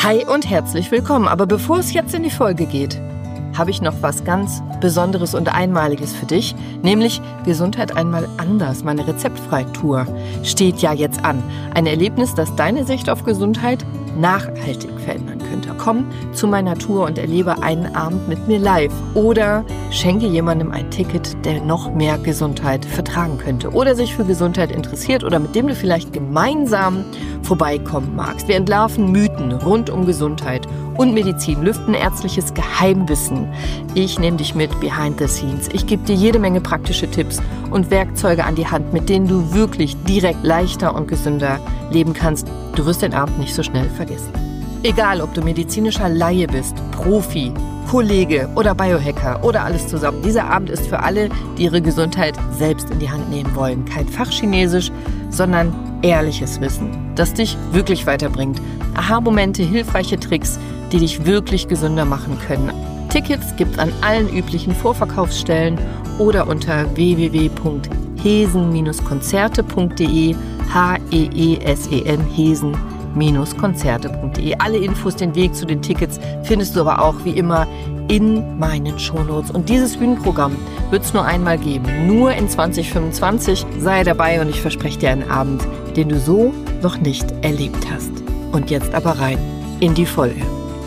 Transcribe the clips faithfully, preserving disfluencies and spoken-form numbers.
Hi und herzlich willkommen. Aber bevor es jetzt in die Folge geht, habe ich noch was ganz Besonderes und Einmaliges für dich, nämlich Gesundheit einmal anders. Meine Rezeptfrei-Tour steht ja jetzt an. Ein Erlebnis, das deine Sicht auf Gesundheit nachhaltig verändern könnte. Komm zu meiner Tour und erlebe einen Abend mit mir live oder schenke jemandem ein Ticket, der noch mehr Gesundheit vertragen könnte oder sich für Gesundheit interessiert oder mit dem du vielleicht gemeinsam vorbeikommen magst. Wir entlarven Mythen rund um Gesundheit und Medizin, lüften ärztliches Geheimwissen. Ich nehme dich mit behind the scenes. Ich gebe dir jede Menge praktische Tipps und Werkzeuge an die Hand, mit denen du wirklich direkt leichter und gesünder leben kannst. Du wirst den Abend nicht so schnell vergessen. Egal, ob du medizinischer Laie bist, Profi, Kollege oder Biohacker oder alles zusammen. Dieser Abend ist für alle, die ihre Gesundheit selbst in die Hand nehmen wollen. Kein Fachchinesisch, sondern ehrliches Wissen, das dich wirklich weiterbringt. Aha-Momente, hilfreiche Tricks, die dich wirklich gesünder machen können. Tickets gibt's an allen üblichen Vorverkaufsstellen oder unter w w w punkt hesen Bindestrich konzerte punkt de, H E E S E N, hesen Bindestrich konzerte punkt de. Alle Infos, den Weg zu den Tickets findest du aber auch wie immer in meinen Shownotes. Und dieses Bühnenprogramm wird es nur einmal geben, nur in zwanzig fünfundzwanzig. Sei dabei und ich verspreche dir einen Abend, den du so noch nicht erlebt hast. Und jetzt aber rein in die Folge.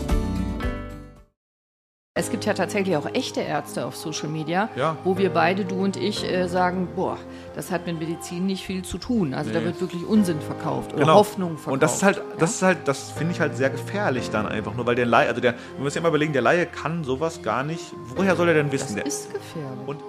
Es gibt ja tatsächlich auch echte Ärzte auf Social Media, ja. wo wir beide, du und ich, äh, sagen, boah, das hat mit Medizin nicht viel zu tun. Also nee. Da wird wirklich Unsinn verkauft oder genau. Hoffnung verkauft. Und das ist halt, ja? das ist halt, das finde ich halt sehr gefährlich dann einfach nur, weil der Laie, also der, wir müssen ja immer überlegen, der Laie kann sowas gar nicht. Woher soll er denn wissen? Das ist gefährlich. Und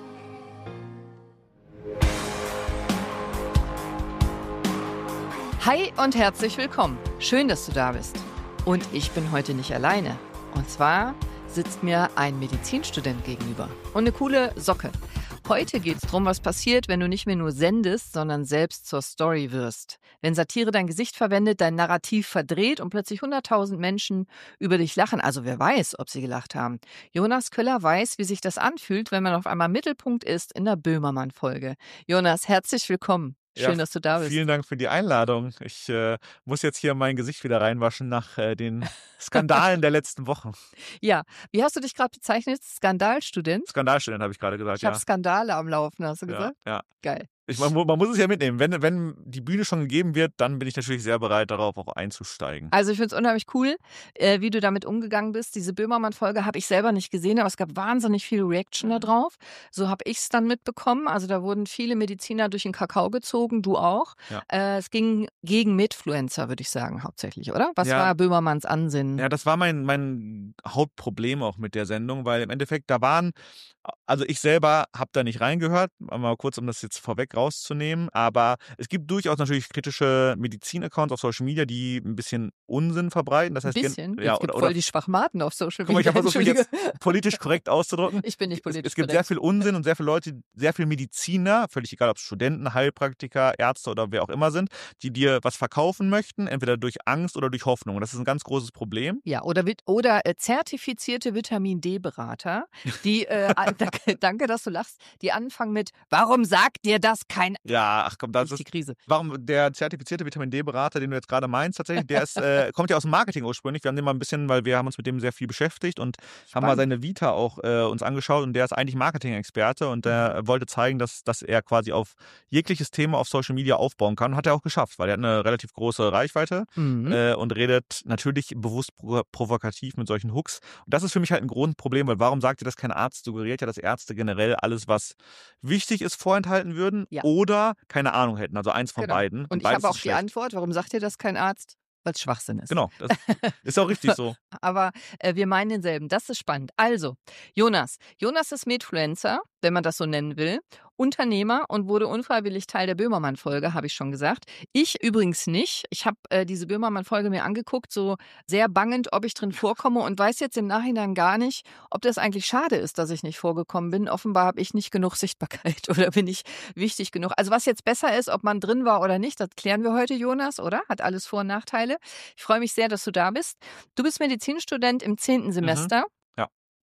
Hi und herzlich willkommen. Schön, dass du da bist. Und ich bin heute nicht alleine. Und zwar sitzt mir ein Medizinstudent gegenüber und eine coole Socke. Heute geht es darum, was passiert, wenn du nicht mehr nur sendest, sondern selbst zur Story wirst. Wenn Satire dein Gesicht verwendet, dein Narrativ verdreht und plötzlich hunderttausend Menschen über dich lachen. Also wer weiß, ob sie gelacht haben. Jonas Köller weiß, wie sich das anfühlt, wenn man auf einmal Mittelpunkt ist in der Böhmermann-Folge. Jonas, herzlich willkommen. Schön, ja, dass du da bist. Vielen Dank für die Einladung. Ich äh, muss jetzt hier mein Gesicht wieder reinwaschen nach äh, den Skandalen der letzten Wochen. Ja, wie hast du dich gerade bezeichnet? Skandalstudent? Skandalstudent habe ich gerade gesagt, ich ja. Ich habe Skandale am Laufen, hast du gesagt? Ja, ja. Geil. Ich, man, man muss es ja mitnehmen. Wenn, wenn die Bühne schon gegeben wird, dann bin ich natürlich sehr bereit, darauf auch einzusteigen. Also ich finde es unheimlich cool, äh, wie du damit umgegangen bist. Diese Böhmermann-Folge habe ich selber nicht gesehen, aber es gab wahnsinnig viel Reaction da drauf. So habe ich es dann mitbekommen. Also da wurden viele Mediziner durch den Kakao gezogen, du auch. Ja. Äh, es ging gegen Mitfluencer, würde ich sagen, hauptsächlich, oder? Was ja. war Böhmermanns Ansinnen? Ja, das war mein, mein Hauptproblem auch mit der Sendung, weil im Endeffekt da waren, also ich selber habe da nicht reingehört, mal kurz, um das jetzt vorweg rauszunehmen, aber es gibt durchaus natürlich kritische Medizin-Accounts auf Social Media, die ein bisschen Unsinn verbreiten. Das heißt, ein bisschen? Ja, es gibt oder, voll oder, die Schwachmaten auf Social Media. Guck mal, ich habe versucht, mich jetzt politisch korrekt auszudrücken. Ich bin nicht politisch Es, es gibt korrekt. sehr viel Unsinn und sehr viele Leute, sehr viele Mediziner, völlig egal, ob es Studenten, Heilpraktiker, Ärzte oder wer auch immer sind, die dir was verkaufen möchten, entweder durch Angst oder durch Hoffnung. Und das ist ein ganz großes Problem. Ja, oder, oder äh, zertifizierte Vitamin D-Berater, die, äh, danke, danke, dass du lachst, die anfangen mit, warum sagt dir das kein... Ja, ach komm, das ist die Krise. Warum der zertifizierte Vitamin D-Berater, den du jetzt gerade meinst, tatsächlich, der ist, äh, kommt ja aus dem Marketing ursprünglich. Wir haben den mal ein bisschen, weil wir haben uns mit dem sehr viel beschäftigt und Spannend. haben mal seine Vita auch äh, uns angeschaut und der ist eigentlich Marketing-Experte und der mhm. wollte zeigen, dass, dass er quasi auf jegliches Thema auf Social Media aufbauen kann. Hat er auch geschafft, weil er hat eine relativ große Reichweite mhm. äh, und redet natürlich bewusst provo- provokativ mit solchen Hooks. Und das ist für mich halt ein Grundproblem, weil warum sagt ihr das kein Arzt? Suggeriert ja, dass Ärzte generell alles, was wichtig ist, vorenthalten würden ja. oder keine Ahnung hätten. Also eins von genau. beiden. Und, und ich habe auch die Antwort, warum sagt ihr das kein Arzt? Weil es Schwachsinn ist. Genau, das ist auch richtig so. Aber äh, wir meinen denselben. Das ist spannend. Also, Jonas. Jonas ist Medfluencer, wenn man das so nennen will. Unternehmer und wurde unfreiwillig Teil der Böhmermann-Folge, habe ich schon gesagt. Ich übrigens nicht. Ich habe äh, diese Böhmermann-Folge mir angeguckt, so sehr bangend, ob ich drin vorkomme und weiß jetzt im Nachhinein gar nicht, ob das eigentlich schade ist, dass ich nicht vorgekommen bin. Offenbar habe ich nicht genug Sichtbarkeit oder bin ich wichtig genug. Also was jetzt besser ist, ob man drin war oder nicht, das klären wir heute, Jonas, oder? Hat alles Vor- und Nachteile. Ich freue mich sehr, dass du da bist. Du bist Medizinstudent im zehnten Semester. Mhm. Ja.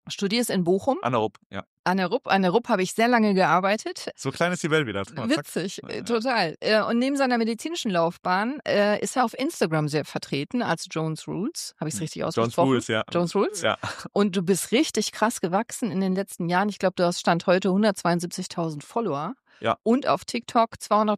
studierst in Bochum. An der Rupp, ja. An der Rupp. An der Rupp habe ich sehr lange gearbeitet. So klein ist die Welt wieder. Mal, Witzig, ja. Total. Und neben seiner medizinischen Laufbahn äh, ist er auf Instagram sehr vertreten als Jones Rules. Habe ich es richtig ausgesprochen? Jones Rules, ja. Jones Rules? Ja. Und du bist richtig krass gewachsen in den letzten Jahren. Ich glaube, du hast Stand heute hundertzweiundsiebzigtausend Follower. Ja. Und auf TikTok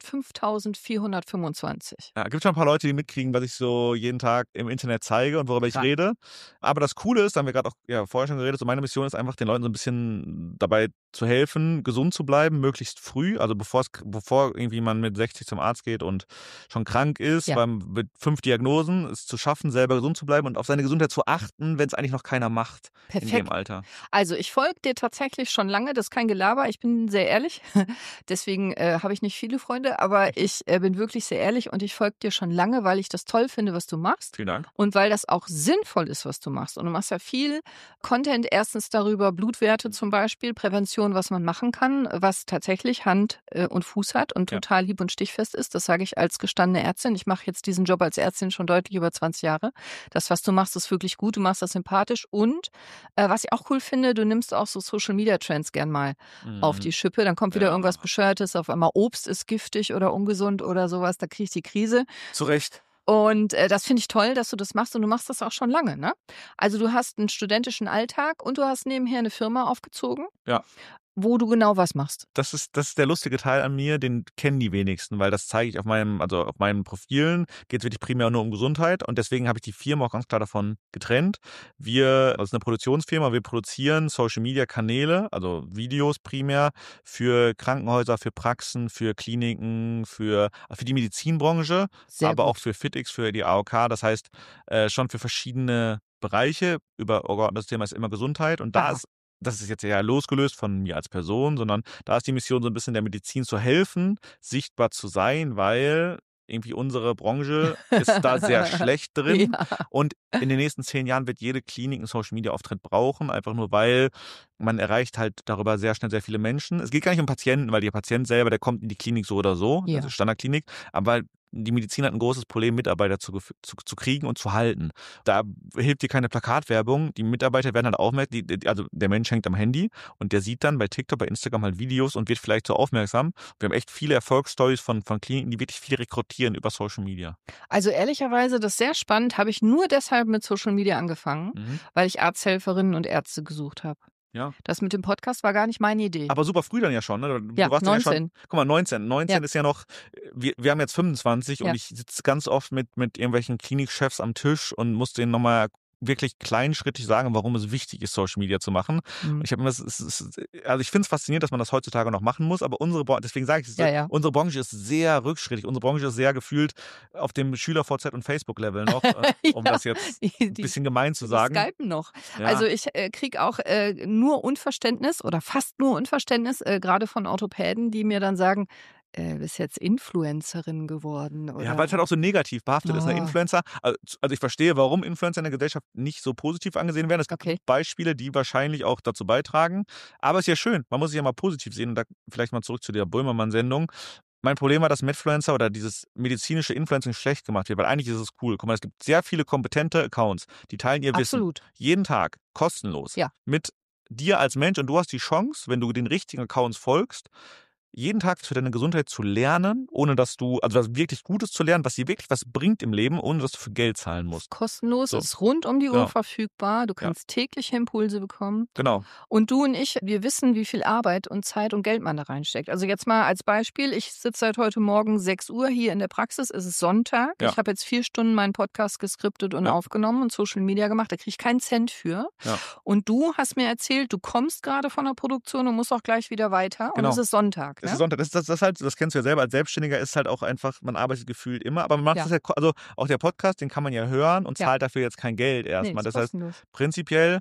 zweihundertfünftausendvierhundertfünfundzwanzig. Ja, gibt schon ein paar Leute, die mitkriegen, was ich so jeden Tag im Internet zeige und worüber ich ja. rede. Aber das Coole ist, da haben wir gerade auch ja, vorher schon geredet, so meine Mission ist einfach, den Leuten so ein bisschen dabei zu helfen, gesund zu bleiben, möglichst früh. Also bevor es, bevor irgendwie man mit sechzig zum Arzt geht und schon krank ist, ja. beim, mit fünf Diagnosen, es zu schaffen, selber gesund zu bleiben und auf seine Gesundheit zu achten, wenn es eigentlich noch keiner macht. Perfekt. In dem Alter. Also ich folge dir tatsächlich schon lange, das ist kein Gelaber, ich bin sehr ehrlich. Deswegen äh, habe ich nicht viele Freunde, aber ich äh, bin wirklich sehr ehrlich und ich folge dir schon lange, weil ich das toll finde, was du machst. Vielen Dank. Und weil das auch sinnvoll ist, was du machst. Und du machst ja viel Content, erstens darüber, Blutwerte zum Beispiel, Prävention, was man machen kann, was tatsächlich Hand äh, und Fuß hat und total ja. hieb- und stichfest ist. Das sage ich als gestandene Ärztin. Ich mache jetzt diesen Job als Ärztin schon deutlich über zwanzig Jahre. Das, was du machst, ist wirklich gut. Du machst das sympathisch. Und äh, was ich auch cool finde, du nimmst auch so Social-Media-Trends gern mal mhm. auf die Schippe. Dann kommt wieder ja. irgendwas Bescheuertes. Auf einmal Obst ist giftig oder ungesund oder sowas. Da kriege ich die Krise. Zu Recht. Und äh, das finde ich toll, dass du das machst und du machst das auch schon lange, ne? Also du hast einen studentischen Alltag und du hast nebenher eine Firma aufgezogen. Ja. Wo du genau was machst. Das ist, das ist der lustige Teil an mir, den kennen die wenigsten, weil das zeige ich auf meinem, also auf meinen Profilen, geht es wirklich primär nur um Gesundheit und deswegen habe ich die Firma auch ganz klar davon getrennt. Wir, das ist eine Produktionsfirma, wir produzieren Social-Media-Kanäle, also Videos primär für Krankenhäuser, für Praxen, für Kliniken, für, für die Medizinbranche, Sehr aber gut. auch für FitX, für die A O K, das heißt äh, schon für verschiedene Bereiche. Übergeordnetes Thema ist immer Gesundheit und da Aha. ist das ist jetzt ja losgelöst von mir als Person, sondern da ist die Mission so ein bisschen der Medizin zu helfen, sichtbar zu sein, weil irgendwie unsere Branche ist da sehr schlecht drin ja. und in den nächsten zehn Jahren wird jede Klinik einen Social-Media-Auftritt brauchen, einfach nur weil man erreicht halt darüber sehr schnell sehr viele Menschen. Es geht gar nicht um Patienten, weil der Patient selber, der kommt in die Klinik so oder so, ja. also Standardklinik, aber die Medizin hat ein großes Problem, Mitarbeiter zu, zu, zu kriegen und zu halten. Da hilft dir keine Plakatwerbung. Die Mitarbeiter werden halt aufmerksam, die, die, also der Mensch hängt am Handy und der sieht dann bei TikTok, bei Instagram halt Videos und wird vielleicht so aufmerksam. Wir haben echt viele Erfolgsstories von, von Kliniken, die wirklich viel rekrutieren über Social Media. Also ehrlicherweise, das ist sehr spannend, habe ich nur deshalb mit Social Media angefangen, mhm. weil ich Arzthelferinnen und Ärzte gesucht habe. Ja. Das mit dem Podcast war gar nicht meine Idee. Aber super früh dann ja schon, ne? Du ja, warst neunzehn. Ja schon, guck mal, neunzehn. neunzehn ja. ist ja noch, wir, wir haben jetzt fünfundzwanzig ja. und ich sitze ganz oft mit, mit irgendwelchen Klinikchefs am Tisch und muss denen nochmal wirklich kleinschrittig sagen, warum es wichtig ist, Social Media zu machen. Mhm. Ich habe immer, es ist, also ich finde es faszinierend, dass man das heutzutage noch machen muss, aber unsere Branche, deswegen sage ich es, ja, ja. unsere Branche ist sehr rückschrittig. Unsere Branche ist sehr gefühlt auf dem Schüler-V Z und Facebook-Level noch, um ja, das jetzt die, ein bisschen gemein zu sagen. Die skypen noch. Ja. Also ich äh, kriege auch äh, nur Unverständnis oder fast nur Unverständnis, äh, gerade von Orthopäden, die mir dann sagen, äh, bist jetzt Influencerin geworden. Oder? Ja, weil es halt auch so negativ behaftet oh. ist, eine Influencer. Also, also ich verstehe, warum Influencer in der Gesellschaft nicht so positiv angesehen werden. Es gibt okay. Beispiele, die wahrscheinlich auch dazu beitragen. Aber es ist ja schön, man muss sich ja mal positiv sehen. Und da vielleicht mal zurück zu der Böhmermann-Sendung. Mein Problem war, dass Medfluencer oder dieses medizinische Influencing schlecht gemacht wird, weil eigentlich ist es cool. Guck mal, es gibt sehr viele kompetente Accounts, die teilen ihr Absolut. Wissen jeden Tag kostenlos ja. mit dir als Mensch und du hast die Chance, wenn du den richtigen Accounts folgst, jeden Tag für deine Gesundheit zu lernen, ohne dass du, also was wirklich Gutes zu lernen, was dir wirklich was bringt im Leben, ohne dass du für Geld zahlen musst. Kostenlos, so. Ist rund um die Uhr genau. verfügbar, du kannst ja. tägliche Impulse bekommen. Genau. Und du und ich, wir wissen, wie viel Arbeit und Zeit und Geld man da reinsteckt. Also jetzt mal als Beispiel, ich sitze seit heute Morgen sechs Uhr hier in der Praxis, es ist Sonntag, ja. ich habe jetzt vier Stunden meinen Podcast geskriptet und ja. aufgenommen und Social Media gemacht, da kriege ich keinen Cent für. Ja. Und du hast mir erzählt, du kommst gerade von der Produktion und musst auch gleich wieder weiter genau. und es ist Sonntag. Es ist Sonntag. Das, das, das, halt, das kennst du ja selber. Als Selbstständiger ist halt auch einfach, man arbeitet gefühlt immer, aber man macht ja. das ja, also auch der Podcast, den kann man ja hören und zahlt ja. dafür jetzt kein Geld erstmal. Nee, das heißt, prinzipiell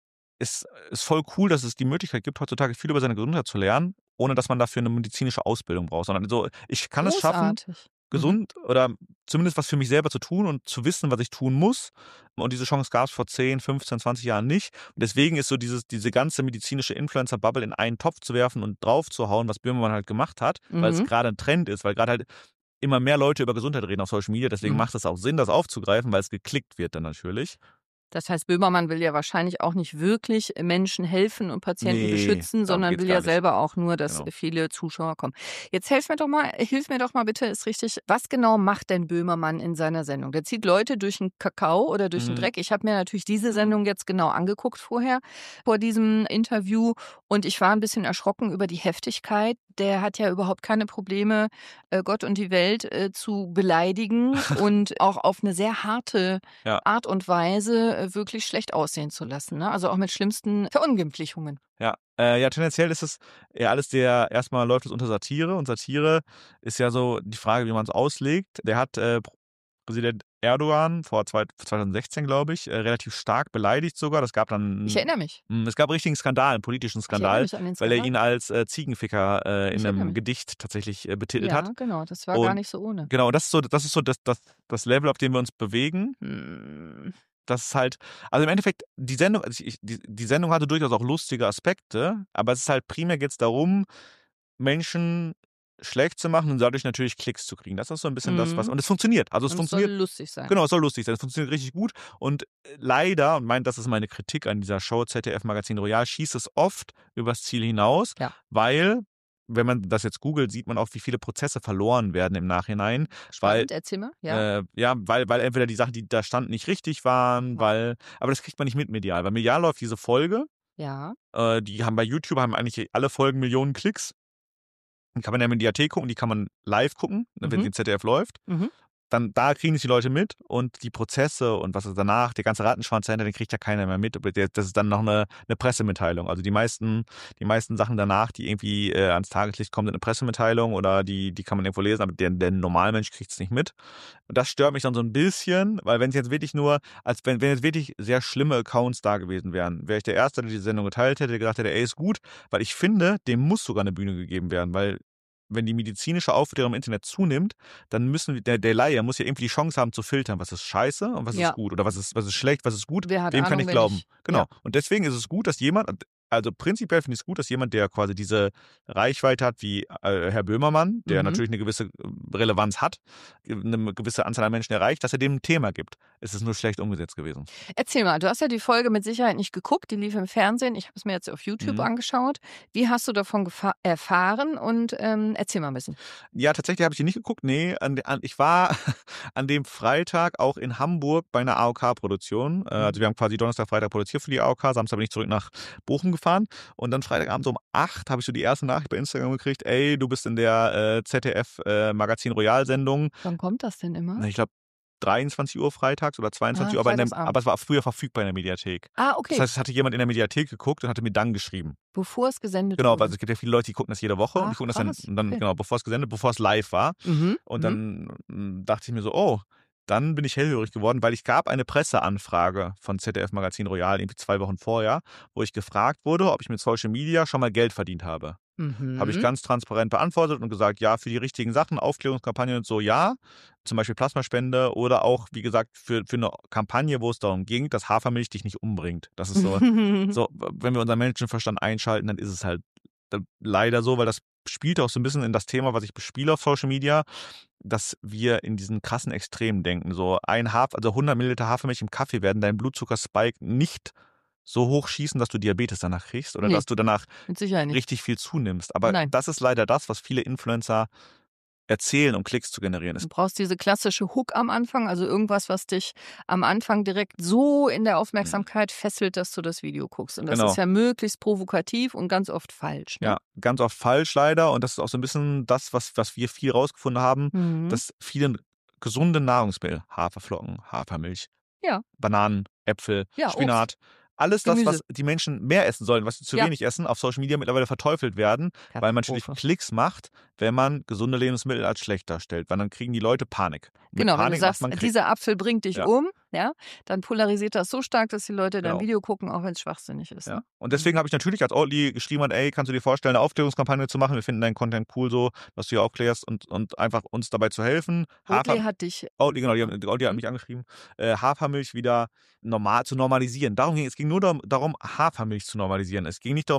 ist es voll cool, dass es die Möglichkeit gibt, heutzutage viel über seine Gesundheit zu lernen, ohne dass man dafür eine medizinische Ausbildung braucht. Sondern so, ich kann Großartig. es schaffen, gesund mhm. oder zumindest was für mich selber zu tun und zu wissen, was ich tun muss. Und diese Chance gab es vor zehn, fünfzehn, zwanzig Jahren nicht. Und deswegen ist so dieses, diese ganze medizinische Influencer-Bubble in einen Topf zu werfen und drauf zu hauen, was Böhmermann halt gemacht hat, mhm. weil es gerade ein Trend ist, weil gerade halt immer mehr Leute über Gesundheit reden auf Social Media. Deswegen mhm. macht es auch Sinn, das aufzugreifen, weil es geklickt wird dann natürlich. Das heißt, Böhmermann will ja wahrscheinlich auch nicht wirklich Menschen helfen und Patienten Nee, beschützen, darum sondern geht's will gar ja nicht. selber auch nur, dass Genau. viele Zuschauer kommen. Jetzt hilf mir doch mal, hilf mir doch mal bitte, ist richtig, was genau macht denn Böhmermann in seiner Sendung? Der zieht Leute durch den Kakao oder durch den Mhm. Dreck. Ich habe mir natürlich diese Sendung jetzt genau angeguckt vorher, vor diesem Interview, und ich war ein bisschen erschrocken über die Heftigkeit. Der hat ja überhaupt keine Probleme, äh, Gott und die Welt äh, zu beleidigen und auch auf eine sehr harte Ja. Art und Weise äh, wirklich schlecht aussehen zu lassen. Ne? Also auch mit schlimmsten Verunglimpflichungen. Ja, äh, ja, tendenziell ist es ja alles der, erstmal läuft es unter Satire und Satire ist ja so die Frage, wie man es auslegt. Der hat äh, Präsident Erdogan vor zwei, zwanzig sechzehn, glaube ich, äh, relativ stark beleidigt sogar. Das gab dann, Ich erinnere mich. mh, es gab einen richtigen Skandal, einen politischen Ich erinnere Skandal, mich an den weil er Skandal. ihn als äh, Ziegenficker äh, in Ich erinnere einem mich. Gedicht tatsächlich äh, betitelt Ja, hat. genau. Das war Und gar nicht so ohne. Genau, das ist so, das ist so das, das, das Level, auf dem wir uns bewegen. Hm. Das ist halt, also im Endeffekt, die Sendung, also ich, die, die Sendung hatte durchaus auch lustige Aspekte, aber es ist halt primär geht es darum, Menschen schlecht zu machen und dadurch natürlich Klicks zu kriegen. Das ist so ein bisschen das, was, Mhm. und es funktioniert. Also es Und es soll funktioniert, lustig sein. genau, es soll lustig sein, es funktioniert richtig gut und äh, leider, und mein, das ist meine Kritik an dieser Show Z D F Magazin Royal, schießt es oft übers Ziel hinaus, Ja. weil, wenn man das jetzt googelt, sieht man auch, wie viele Prozesse verloren werden im Nachhinein. Spannend, Weil, erzähl mal. Ja. äh, ja, weil, weil entweder die Sachen, die da standen, nicht richtig waren, Ja. weil, aber das kriegt man nicht mit medial. Weil medial läuft diese Folge, Ja. äh, die haben bei YouTube, haben eigentlich alle Folgen Millionen Klicks. Die kann man ja in der Mediathek gucken, die kann man live gucken, wenn Mhm. die Z D F läuft. Mhm. Dann da kriegen es die Leute mit und die Prozesse und was ist danach, der ganze Rattenschwanz dahinter, den kriegt ja keiner mehr mit. Aber der- Das ist dann noch eine, eine Pressemitteilung. Also die meisten, die meisten Sachen danach, die irgendwie äh, ans Tageslicht kommen, sind eine Pressemitteilung oder die, die kann man irgendwo lesen, aber der, der Normalmensch kriegt es nicht mit. Und das stört mich dann so ein bisschen, weil wenn es jetzt wirklich nur, als wenn, wenn jetzt wirklich sehr schlimme Accounts da gewesen wären, wäre ich der Erste, der die Sendung geteilt hätte, der gesagt hätte, ey, ist gut, weil ich finde, dem muss sogar eine Bühne gegeben werden, weil wenn die medizinische Aufklärung im Internet zunimmt, dann müssen wir, der, der Laie muss ja irgendwie die Chance haben zu filtern, was ist scheiße und was Ja. ist gut oder was ist, was ist schlecht, was ist gut, Wer hat wem kann Ahnung, ich wer glauben. nicht? Genau. Ja. Und deswegen ist es gut, dass jemand, also prinzipiell finde ich es gut, dass jemand, der quasi diese Reichweite hat wie äh, Herr Böhmermann, der Mhm. natürlich eine gewisse Relevanz hat, eine gewisse Anzahl an Menschen erreicht, dass er dem ein Thema gibt. Es ist nur schlecht umgesetzt gewesen. Erzähl mal, du hast ja die Folge mit Sicherheit nicht geguckt, die lief im Fernsehen. Ich habe es mir jetzt auf YouTube Mhm. angeschaut. Wie hast du davon gefa- erfahren und ähm, erzähl mal ein bisschen. Ja, tatsächlich habe ich die nicht geguckt. Nee, an, an, ich war an dem Freitag auch in Hamburg bei einer A O K-Produktion. Äh, also wir haben quasi Donnerstag, Freitag produziert für die A O K. Samstag bin ich zurück nach Bochum gefahren. Und dann Freitagabend um acht habe ich so die erste Nachricht bei Instagram gekriegt. Ey, du bist in der äh, Z D F äh, Magazin Royal Sendung. Wann kommt das denn immer? Ich glaube dreiundzwanzig Uhr freitags oder zweiundzwanzig Ah, Uhr, aber, in der, Freitagsabend. aber es war früher verfügbar in der Mediathek. Ah, okay. Das heißt, es hatte jemand in der Mediathek geguckt und hatte mir dann geschrieben. Bevor es gesendet Genau, wurde. weil es gibt ja viele Leute, die gucken das jede Woche und die Ach, gucken das krass. dann, und dann Okay. genau, bevor es gesendet, bevor es live war. Mhm. Und Mhm. dann mm, dachte ich mir so, oh, dann bin ich hellhörig geworden, weil ich gab eine Presseanfrage von Z D F Magazin Royal irgendwie zwei Wochen vorher, wo ich gefragt wurde, ob ich mit Social Media schon mal Geld verdient habe. Mhm. Habe ich ganz transparent beantwortet und gesagt, ja, für die richtigen Sachen, Aufklärungskampagnen und so, ja. Zum Beispiel Plasmaspende oder auch, wie gesagt, für, für eine Kampagne, wo es darum ging, dass Hafermilch dich nicht umbringt. Das ist so, so, wenn wir unseren Menschenverstand einschalten, dann ist es halt leider so, weil das spielt auch so ein bisschen in das Thema, was ich bespiele auf Social Media, dass wir in diesen krassen Extremen denken. So ein Haf, also hundert Milliliter Hafermilch im Kaffee werden deinen Blutzuckerspike nicht so hoch schießen, dass du Diabetes danach kriegst oder Nee. dass du danach Mit Sicherheit nicht. richtig viel zunimmst. Aber Nein. das ist leider das, was viele Influencer erzählen, um Klicks zu generieren. Es Du brauchst diese klassische Hook am Anfang, also irgendwas, was dich am Anfang direkt so in der Aufmerksamkeit fesselt, dass du das Video guckst. Und das Genau. ist ja möglichst provokativ und ganz oft falsch. Ne? Ja, ganz oft falsch leider. Und das ist auch so ein bisschen das, was, was wir viel rausgefunden haben, Mhm. dass viele gesunde Nahrungsmittel, Haferflocken, Hafermilch, Ja. Bananen, Äpfel, Ja, Spinat, alles das, Gemüse. was die Menschen mehr essen sollen, was sie zu Ja. wenig essen, auf Social Media mittlerweile verteufelt werden, weil man natürlich Katastrophe. Klicks macht, wenn man gesunde Lebensmittel als schlecht darstellt, weil dann kriegen die Leute Panik. Mit Genau, wenn du Panik macht sagst, man Klick. dieser Apfel bringt dich Ja. um, ja, dann polarisiert das so stark, dass die Leute dein Genau. Video gucken, auch wenn es schwachsinnig ist. Ja. Ne? Und deswegen habe ich natürlich als Outly geschrieben, ey, kannst du dir vorstellen, eine Aufklärungskampagne zu machen? Wir finden deinen Content cool so, dass du hier aufklärst und, und einfach uns dabei zu helfen. Oatly hat dich. Outly, genau, die, haben- die Outly hat Mhm. mich angeschrieben, äh, Hafermilch wieder normal zu normalisieren. Darum ging es ging nur darum, darum, Hafermilch zu normalisieren. Es ging nicht darum,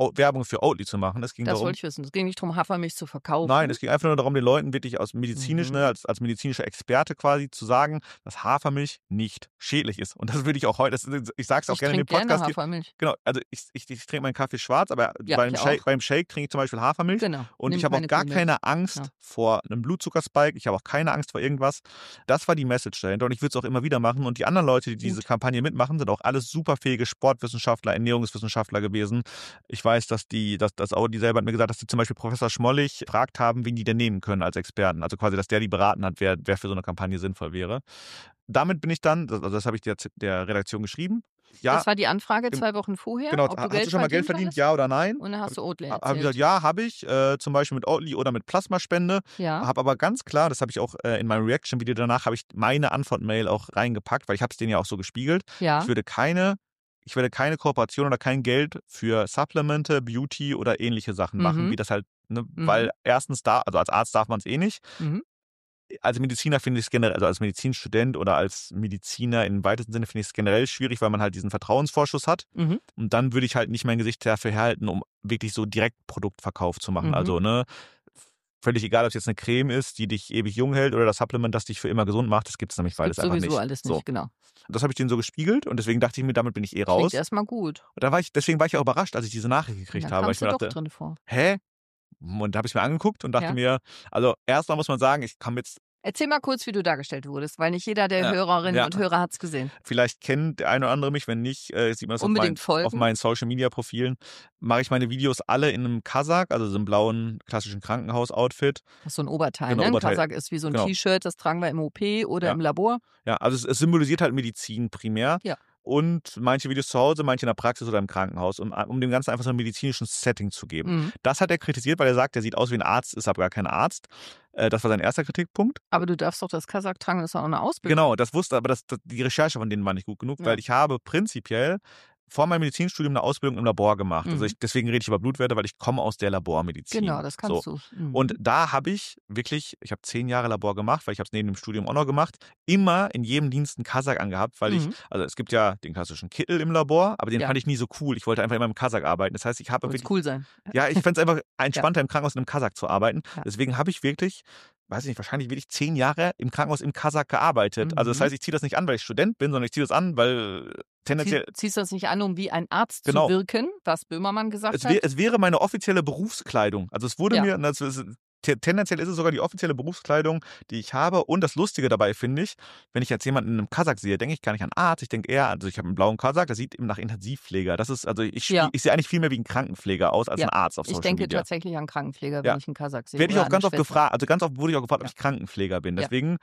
Werbung für Oatly zu machen. Es ging das darum, wollte ich wissen. Es ging nicht darum, Hafermilch zu verkaufen. Nein, es ging einfach nur darum, den Leuten wirklich aus medizinisch, Mhm. ne, als, als medizinischer Experte quasi zu sagen, dass Hafermilch nicht schädlich ist. Und das würde ich auch heute, das, ich sage es auch Ich gerne in dem trinke gerne Podcast. hier- Hafermilch. Genau, also ich, ich, ich trinke meinen Kaffee schwarz, aber Ja, beim, ich Shake, auch. beim Shake trinke ich zum Beispiel Hafermilch. Genau. Und Nimm ich habe auch keine gar Kuhmilch. keine Angst Ja. vor einem Blutzuckerspike. Ich habe auch keine Angst vor irgendwas. Das war die Message dahinter. Und ich würde es auch immer wieder machen. Und die anderen Leute, die diese Gut. Kampagne mitmachen, sind auch alles superfähige Sportwissenschaftler, Ernährungswissenschaftler gewesen. Ich weiß, dass die, dass das Audi selber hat mir gesagt, dass die zum Beispiel Professor Schmollig gefragt haben, wen die denn nehmen können als Experten. Also quasi, dass der die beraten hat, wer, wer für so eine Kampagne sinnvoll wäre. Damit bin ich dann, also das habe ich der, der Redaktion geschrieben. Ja, Das war die Anfrage Gen- zwei Wochen vorher, genau. ob du Hast Geld du schon mal Geld verdient, hattest? ja oder nein? Und dann hast du Oatly Habe ich gesagt, erzählt. ja, habe ich, äh, zum Beispiel mit Oatly oder mit Plasmaspende. Ja. Habe aber ganz klar, das habe ich auch äh, in meinem Reaction-Video danach, habe ich meine Antwort-Mail auch reingepackt, weil ich habe es denen ja auch so gespiegelt. Ja. Ich würde keine, ich werde keine Kooperation oder kein Geld für Supplemente, Beauty oder ähnliche Sachen machen, Mhm. wie das halt, ne, Mhm. weil erstens da, also als Arzt darf man es eh nicht. Mhm. Als Mediziner finde ich es generell, also als Medizinstudent oder als Mediziner im weitesten Sinne finde ich es generell schwierig, weil man halt diesen Vertrauensvorschuss hat. Mhm. Und dann würde ich halt nicht mein Gesicht dafür herhalten, um wirklich so direkt Produktverkauf zu machen. Mhm. Also, ne, völlig egal, ob es jetzt eine Creme ist, die dich ewig jung hält oder das Supplement, das dich für immer gesund macht. Das gibt es nämlich beides Gibt's einfach sowieso nicht. alles nicht, So. genau. Das habe ich denen so gespiegelt und deswegen dachte ich mir, damit bin ich eh Klingt raus. erstmal gut. Und da war ich, deswegen war ich auch überrascht, als ich diese Nachricht gekriegt Dann habe. Weil ich kamst du mir doch dachte, drin vor. hä? Und da habe ich es mir angeguckt und dachte Ja. mir, also erstmal muss man sagen, ich kam jetzt, Erzähl mal kurz, wie du dargestellt wurdest, weil nicht jeder der Ja, Hörerinnen ja. und Hörer hat es gesehen. vielleicht kennt der eine oder andere mich, wenn nicht, äh, sieht man das auf, mein, Unbedingt folgen. auf meinen Social-Media-Profilen, mache ich meine Videos alle in einem Kasach, also so einem blauen klassischen Krankenhaus-Outfit. Das ist so ein Oberteil, Genau, ne? Ein Oberteil. Kasach ist wie so ein Genau. T-Shirt, das tragen wir im O P oder Ja. im Labor. Ja, also es, es symbolisiert halt Medizin primär. Ja. Und manche Videos zu Hause, manche in der Praxis oder im Krankenhaus, um, um dem Ganzen einfach so ein medizinisches Setting zu geben. Mhm. Das hat er kritisiert, weil er sagt, er sieht aus wie ein Arzt, ist aber gar kein Arzt. Äh, das war sein erster Kritikpunkt. Aber du darfst doch das Kasach tragen, das ist auch eine Ausbildung. Genau, das wusste, aber das, das, die Recherche von denen war nicht gut genug, Ja. weil ich habe prinzipiell vor meinem Medizinstudium eine Ausbildung im Labor gemacht. Mhm. Also ich, deswegen rede ich über Blutwerte, weil ich komme aus der Labormedizin. Genau, das kannst so. du. Mhm. Und da habe ich wirklich, ich habe zehn Jahre Labor gemacht, weil ich habe es neben dem Studium auch noch gemacht, immer in jedem Dienst einen Kasach angehabt, weil ich, Mhm. also es gibt ja den klassischen Kittel im Labor, aber den Ja. fand ich nie so cool. Ich wollte einfach immer im Kasach arbeiten. Das heißt, ich habe Soll's wirklich, cool sein. ja, ich fände es einfach entspannter, im Krankenhaus in einem Kasach zu arbeiten. Ja. Deswegen habe ich wirklich, weiß ich nicht, wahrscheinlich wirklich zehn Jahre im Krankenhaus im Kasach gearbeitet. Mhm. Also das heißt, ich ziehe das nicht an, weil ich Student bin, sondern ich ziehe das an, weil tendenziell, Zieh, ziehst du das nicht an, um wie ein Arzt Genau. zu wirken, was Böhmermann gesagt es, hat? wär, es wäre meine offizielle Berufskleidung. Also es wurde Ja. mir, das ist, te- tendenziell ist es sogar die offizielle Berufskleidung, die ich habe. Und das Lustige dabei finde ich, wenn ich jetzt jemanden in einem Kasach sehe, denke ich gar nicht an Arzt. Ich denke eher, also ich habe einen blauen Kasach, der sieht eben nach Intensivpfleger. Das ist, also ich, Ja. ich sehe eigentlich viel mehr wie ein Krankenpfleger aus als Ja. ein Arzt auf Ich Social denke Media. tatsächlich an Krankenpfleger, Ja. wenn ich einen Kasach sehe. Werde ich oder auch an ganz eine oft Schwester. gefragt, also ganz oft wurde ich auch gefragt, ob Ja. ich Krankenpfleger bin. Ja. Deswegen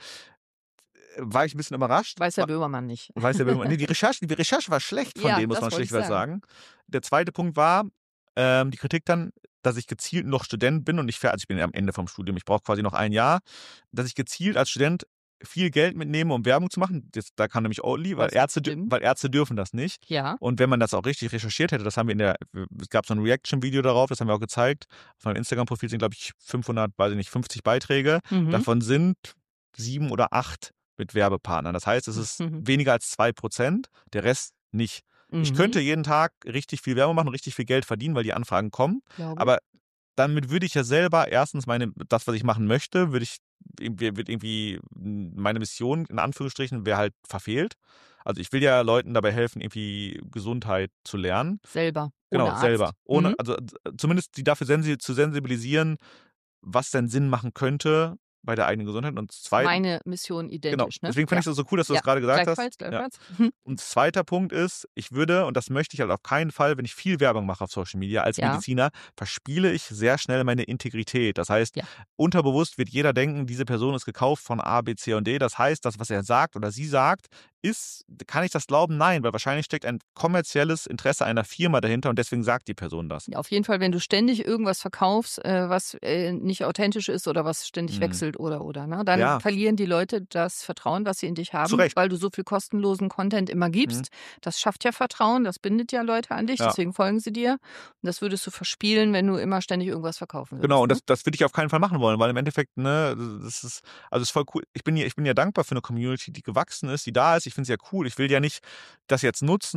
äh, war ich ein bisschen überrascht. Weiß der War- Böhmermann nicht. Weiß der Böhmermann. Nee, die Recherche, die Recherche war schlecht von Ja, denen, muss das man wollte ich schlichtweg sagen. sagen. Der zweite Punkt war, ähm, die Kritik dann, dass ich gezielt noch Student bin und nicht fertig, also ich bin ja am Ende vom Studium, ich brauche quasi noch ein Jahr, dass ich gezielt als Student viel Geld mitnehme, um Werbung zu machen. Das, da kam nämlich Oatly, weil Das Ärzte, dü- stimmt. weil Ärzte dürfen das nicht. Ja. Und wenn man das auch richtig recherchiert hätte, das haben wir in der, es gab so ein Reaction-Video darauf, das haben wir auch gezeigt. Auf meinem Instagram-Profil sind, glaube ich, fünfhundert, weiß ich nicht, fünfzig Beiträge. Mhm. Davon sind sieben oder acht mit Werbepartnern. Das heißt, es ist Mhm. weniger als zwei Prozent, der Rest nicht. Ich Mhm. könnte jeden Tag richtig viel Werbung machen und richtig viel Geld verdienen, weil die Anfragen kommen. Glaube. Aber damit würde ich ja selber erstens meine, das, was ich machen möchte, würde ich irgendwie, wird irgendwie meine Mission in Anführungsstrichen wäre halt verfehlt. Also ich will ja Leuten dabei helfen, irgendwie Gesundheit zu lernen. selber. Genau, ohne Arzt. selber. Ohne, Mhm. also äh, zumindest die dafür sensi zu sensibilisieren, was denn Sinn machen könnte bei der eigenen Gesundheit. Und zweitens, Meine Mission genau, identisch. Ne? deswegen fand ja. ich das so cool, dass du Ja, das gerade gesagt gleichfalls, hast. Ja. gleichfalls. Mhm. Und zweiter Punkt ist, ich würde, und das möchte ich halt auf keinen Fall, wenn ich viel Werbung mache auf Social Media als Ja. Mediziner, verspiele ich sehr schnell meine Integrität. Das heißt, Ja. unterbewusst wird jeder denken, diese Person ist gekauft von A, B, C und D. Das heißt, das, was er sagt oder sie sagt, ist, kann ich das glauben? Nein, weil wahrscheinlich steckt ein kommerzielles Interesse einer Firma dahinter und deswegen sagt die Person das. Ja, auf jeden Fall, wenn du ständig irgendwas verkaufst, äh, was äh, nicht authentisch ist oder was ständig Mhm. wechselt oder oder, ne? Dann Ja. verlieren die Leute das Vertrauen, was sie in dich haben, Zu Recht. weil du so viel kostenlosen Content immer gibst. Das schafft ja Vertrauen, das bindet ja Leute an dich, Ja. deswegen folgen sie dir. Und das würdest du verspielen, wenn du immer ständig irgendwas verkaufen würdest. Genau, und ne? das, das würde ich auf keinen Fall machen wollen, weil im Endeffekt, ne, das ist, also es ist voll cool. Ich bin ja, ich bin ja dankbar für eine Community, die gewachsen ist, die da ist. Ich finde es ja cool. Ich will ja nicht das jetzt nutzen,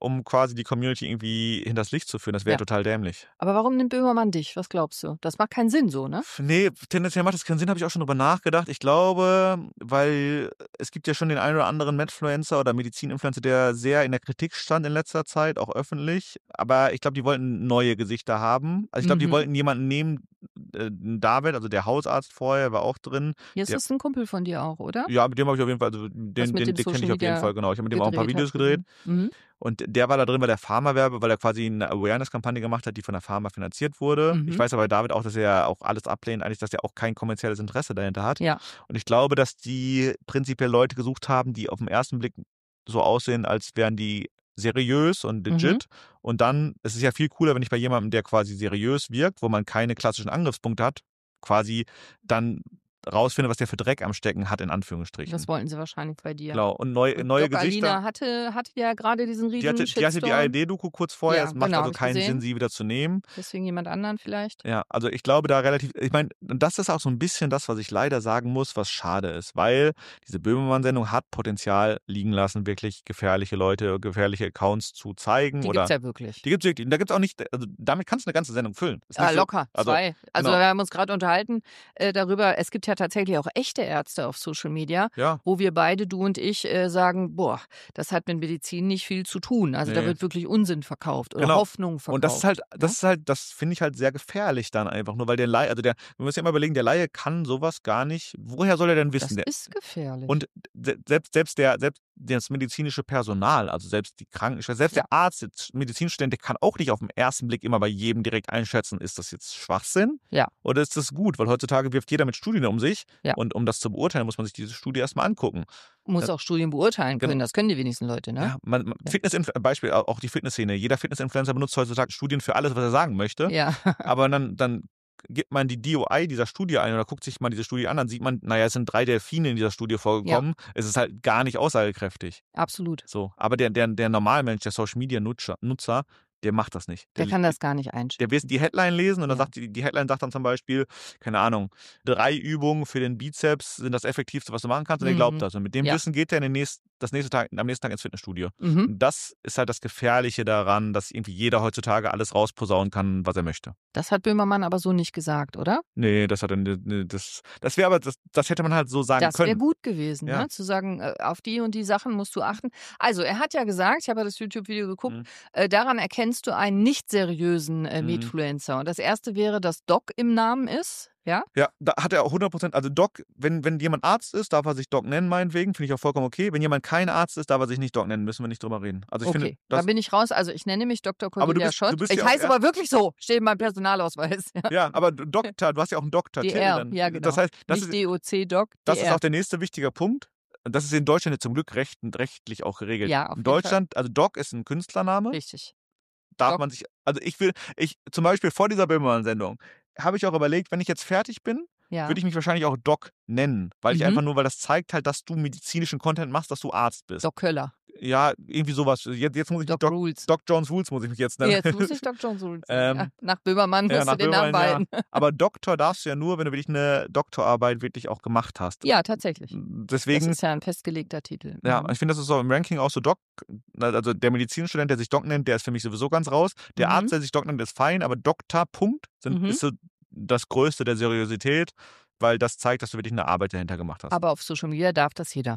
um quasi die Community irgendwie hinters Licht zu führen. Das wäre Ja. total dämlich. Aber warum nimmt Böhmermann dich? Was glaubst du? Das macht keinen Sinn so, ne? Nee, tendenziell macht das keinen Sinn, habe ich auch schon drüber nachgedacht. Ich glaube, weil es gibt ja schon den einen oder anderen Medfluencer oder Medizininfluencer, der sehr in der Kritik stand in letzter Zeit, auch öffentlich. Aber ich glaube, die wollten neue Gesichter haben. Also ich glaube, Mhm. die wollten jemanden nehmen, äh, David, also der Hausarzt vorher, war auch drin. Jetzt Der, ist ein Kumpel von dir auch, oder? ja, mit dem habe ich auf jeden Fall, also Was den, mit den, dem den kenne Social ich auf jeden Media Fall, genau. Ich habe mit dem auch ein paar gedreht Videos hat. gedreht. Mhm. Und der war da drin bei der Pharma-Werbe, weil er quasi eine Awareness-Kampagne gemacht hat, die von der Pharma finanziert wurde. Mhm. Ich weiß aber bei David auch, dass er auch alles ablehnt, eigentlich, dass er auch kein kommerzielles Interesse dahinter hat. Ja. Und ich glaube, dass die prinzipiell Leute gesucht haben, die auf den ersten Blick so aussehen, als wären die seriös und legit. Mhm. Und dann, es ist ja viel cooler, wenn ich bei jemandem, der quasi seriös wirkt, wo man keine klassischen Angriffspunkte hat, quasi dann rausfinde, was der für Dreck am Stecken hat, in Anführungsstrichen. Das wollten sie wahrscheinlich bei dir. Genau. Und neu, Und neue Doc Gesichter. Alina hatte, hatte ja gerade diesen riesen Die hatte, die hatte die A R D-Doku kurz vorher. Ja, es macht genau, also hab ich keinen gesehen. Sinn, sie wieder zu nehmen. Deswegen jemand anderen vielleicht. Ja, also ich glaube da relativ, ich meine, das ist auch so ein bisschen das, was ich leider sagen muss, was schade ist, weil diese Böhmermann-Sendung hat Potenzial liegen lassen, wirklich gefährliche Leute, gefährliche Accounts zu zeigen. Die oder gibt's ja wirklich. Die gibt's wirklich. Da gibt's auch nicht, also damit kannst du eine ganze Sendung füllen. Ist Ah, nicht so- locker, also, zwei. Also genau. wir haben uns gerade unterhalten äh, darüber, es gibt ja tatsächlich auch echte Ärzte auf Social Media, Ja, wo wir beide, du und ich, äh, sagen, boah, das hat mit Medizin nicht viel zu tun. Also da Nee. wird wirklich Unsinn verkauft oder Genau. Hoffnung verkauft. und das ist halt, das ne? ist halt, das finde ich halt sehr gefährlich dann einfach, nur weil der Laie, also der, wir müssen ja immer überlegen, der Laie kann sowas gar nicht, woher soll er denn Das wissen? Der, ist gefährlich. Und se- selbst, selbst, der, selbst das medizinische Personal, also selbst die Krankenschwester, selbst Ja. der Arzt, der Medizinstudent, der kann auch nicht auf den ersten Blick immer bei jedem direkt einschätzen, ist das jetzt Schwachsinn Ja. oder ist das gut? Weil heutzutage wirft jeder mit Studien um sich Ja. und um das zu beurteilen, muss man sich diese Studie erstmal angucken. Muss das- auch Studien beurteilen können, Genau. das können die wenigsten Leute, ne? Ja, man, man, Ja. Fitness, Beispiel, auch die Fitnessszene. Jeder Fitnessinfluencer benutzt heutzutage Studien für alles, was er sagen möchte. Ja. Aber dann, dann gibt man die D O I dieser Studie ein oder guckt sich mal diese Studie an, dann sieht man, naja, es sind drei Delfine in dieser Studie vorgekommen. Es ist halt gar nicht aussagekräftig. Absolut. So. Aber der, der, der Normalmensch, der Social Media Nutzer, Nutzer, der macht das nicht. Der kann das gar nicht einschätzen. Der will die Headline lesen und dann Ja. sagt die, die Headline sagt dann zum Beispiel, keine Ahnung, drei Übungen für den Bizeps sind das Effektivste, was du machen kannst, und der Mhm. glaubt das. Und mit dem Ja. Wissen geht er in den nächsten, das nächste Tag, am nächsten Tag ins Fitnessstudio. Mhm. Und das ist halt das Gefährliche daran, dass irgendwie jeder heutzutage alles rausposaunen kann, was er möchte. Das hat Böhmermann aber so nicht gesagt, oder? Nee, das hat er, nee, das, das wäre aber, das, das hätte man halt so sagen Das wäre können. gut gewesen, Ja. ne? Zu sagen, äh, auf die und die Sachen musst du achten. Also, er hat ja gesagt, ich habe ja das YouTube-Video geguckt, Mhm. äh, daran erkennst du einen nicht seriösen äh, Mhm. Medfluencer. Und das erste wäre, dass Doc im Namen ist. Ja? Ja, da hat er auch hundert Prozent, also Doc, wenn, wenn jemand Arzt ist, darf er sich Doc nennen, meinetwegen, finde ich auch vollkommen okay. Wenn jemand kein Arzt ist, darf er sich nicht Doc nennen, müssen wir nicht drüber reden. Also ich Okay, finde, da das, bin ich raus. Also, ich nenne mich Doktor Aber du Cordelia bist- du Schott. bist Ich ja auch heiße aber wirklich so, steht in meinem Personalausweis. Ja. ja, aber Doktor, du hast ja auch einen Doktortitel. D R, dann. ja, genau. Das heißt, das nicht ist, D O C Doc, das D ist R. auch der nächste wichtige Punkt. Das ist in Deutschland jetzt zum Glück recht, rechtlich auch geregelt. Ja, auf in jeden Fall. Deutschland, also Doc ist ein Künstlername, Richtig. darf Doc. man sich, also ich will, ich, zum Beispiel vor dieser Böhmermann-Sendung, habe ich auch überlegt, wenn ich jetzt fertig bin, Ja. würde ich mich wahrscheinlich auch Doc nennen. Weil ich Mhm. einfach nur, weil das zeigt halt, dass du medizinischen Content machst, dass du Arzt bist. Doc Köller. Ja, irgendwie sowas. Jetzt, jetzt muss ich Doc, Doc, Rules. Doc Jones Rules muss ich mich jetzt nennen. Nee, jetzt muss ich Doc Jones Rules. Ähm, ja. Nach Böhmermann ja, musst nach du den Namen Böhmermann, behalten. Aber Doktor darfst du ja nur, wenn du wirklich eine Doktorarbeit wirklich auch gemacht hast. Ja, tatsächlich. Deswegen, Das ist ja ein festgelegter Titel. ja, Mhm. ich finde, das ist so im Ranking auch so Doc, also der Medizinstudent, der sich Doc nennt, der ist für mich sowieso ganz raus. Der Mhm. Arzt, der sich Doc nennt, ist fein, aber Doktor, Punkt, sind, Mhm. ist so das Größte der Seriosität, weil das zeigt, dass du wirklich eine Arbeit dahinter gemacht hast. Aber auf Social Media darf das jeder.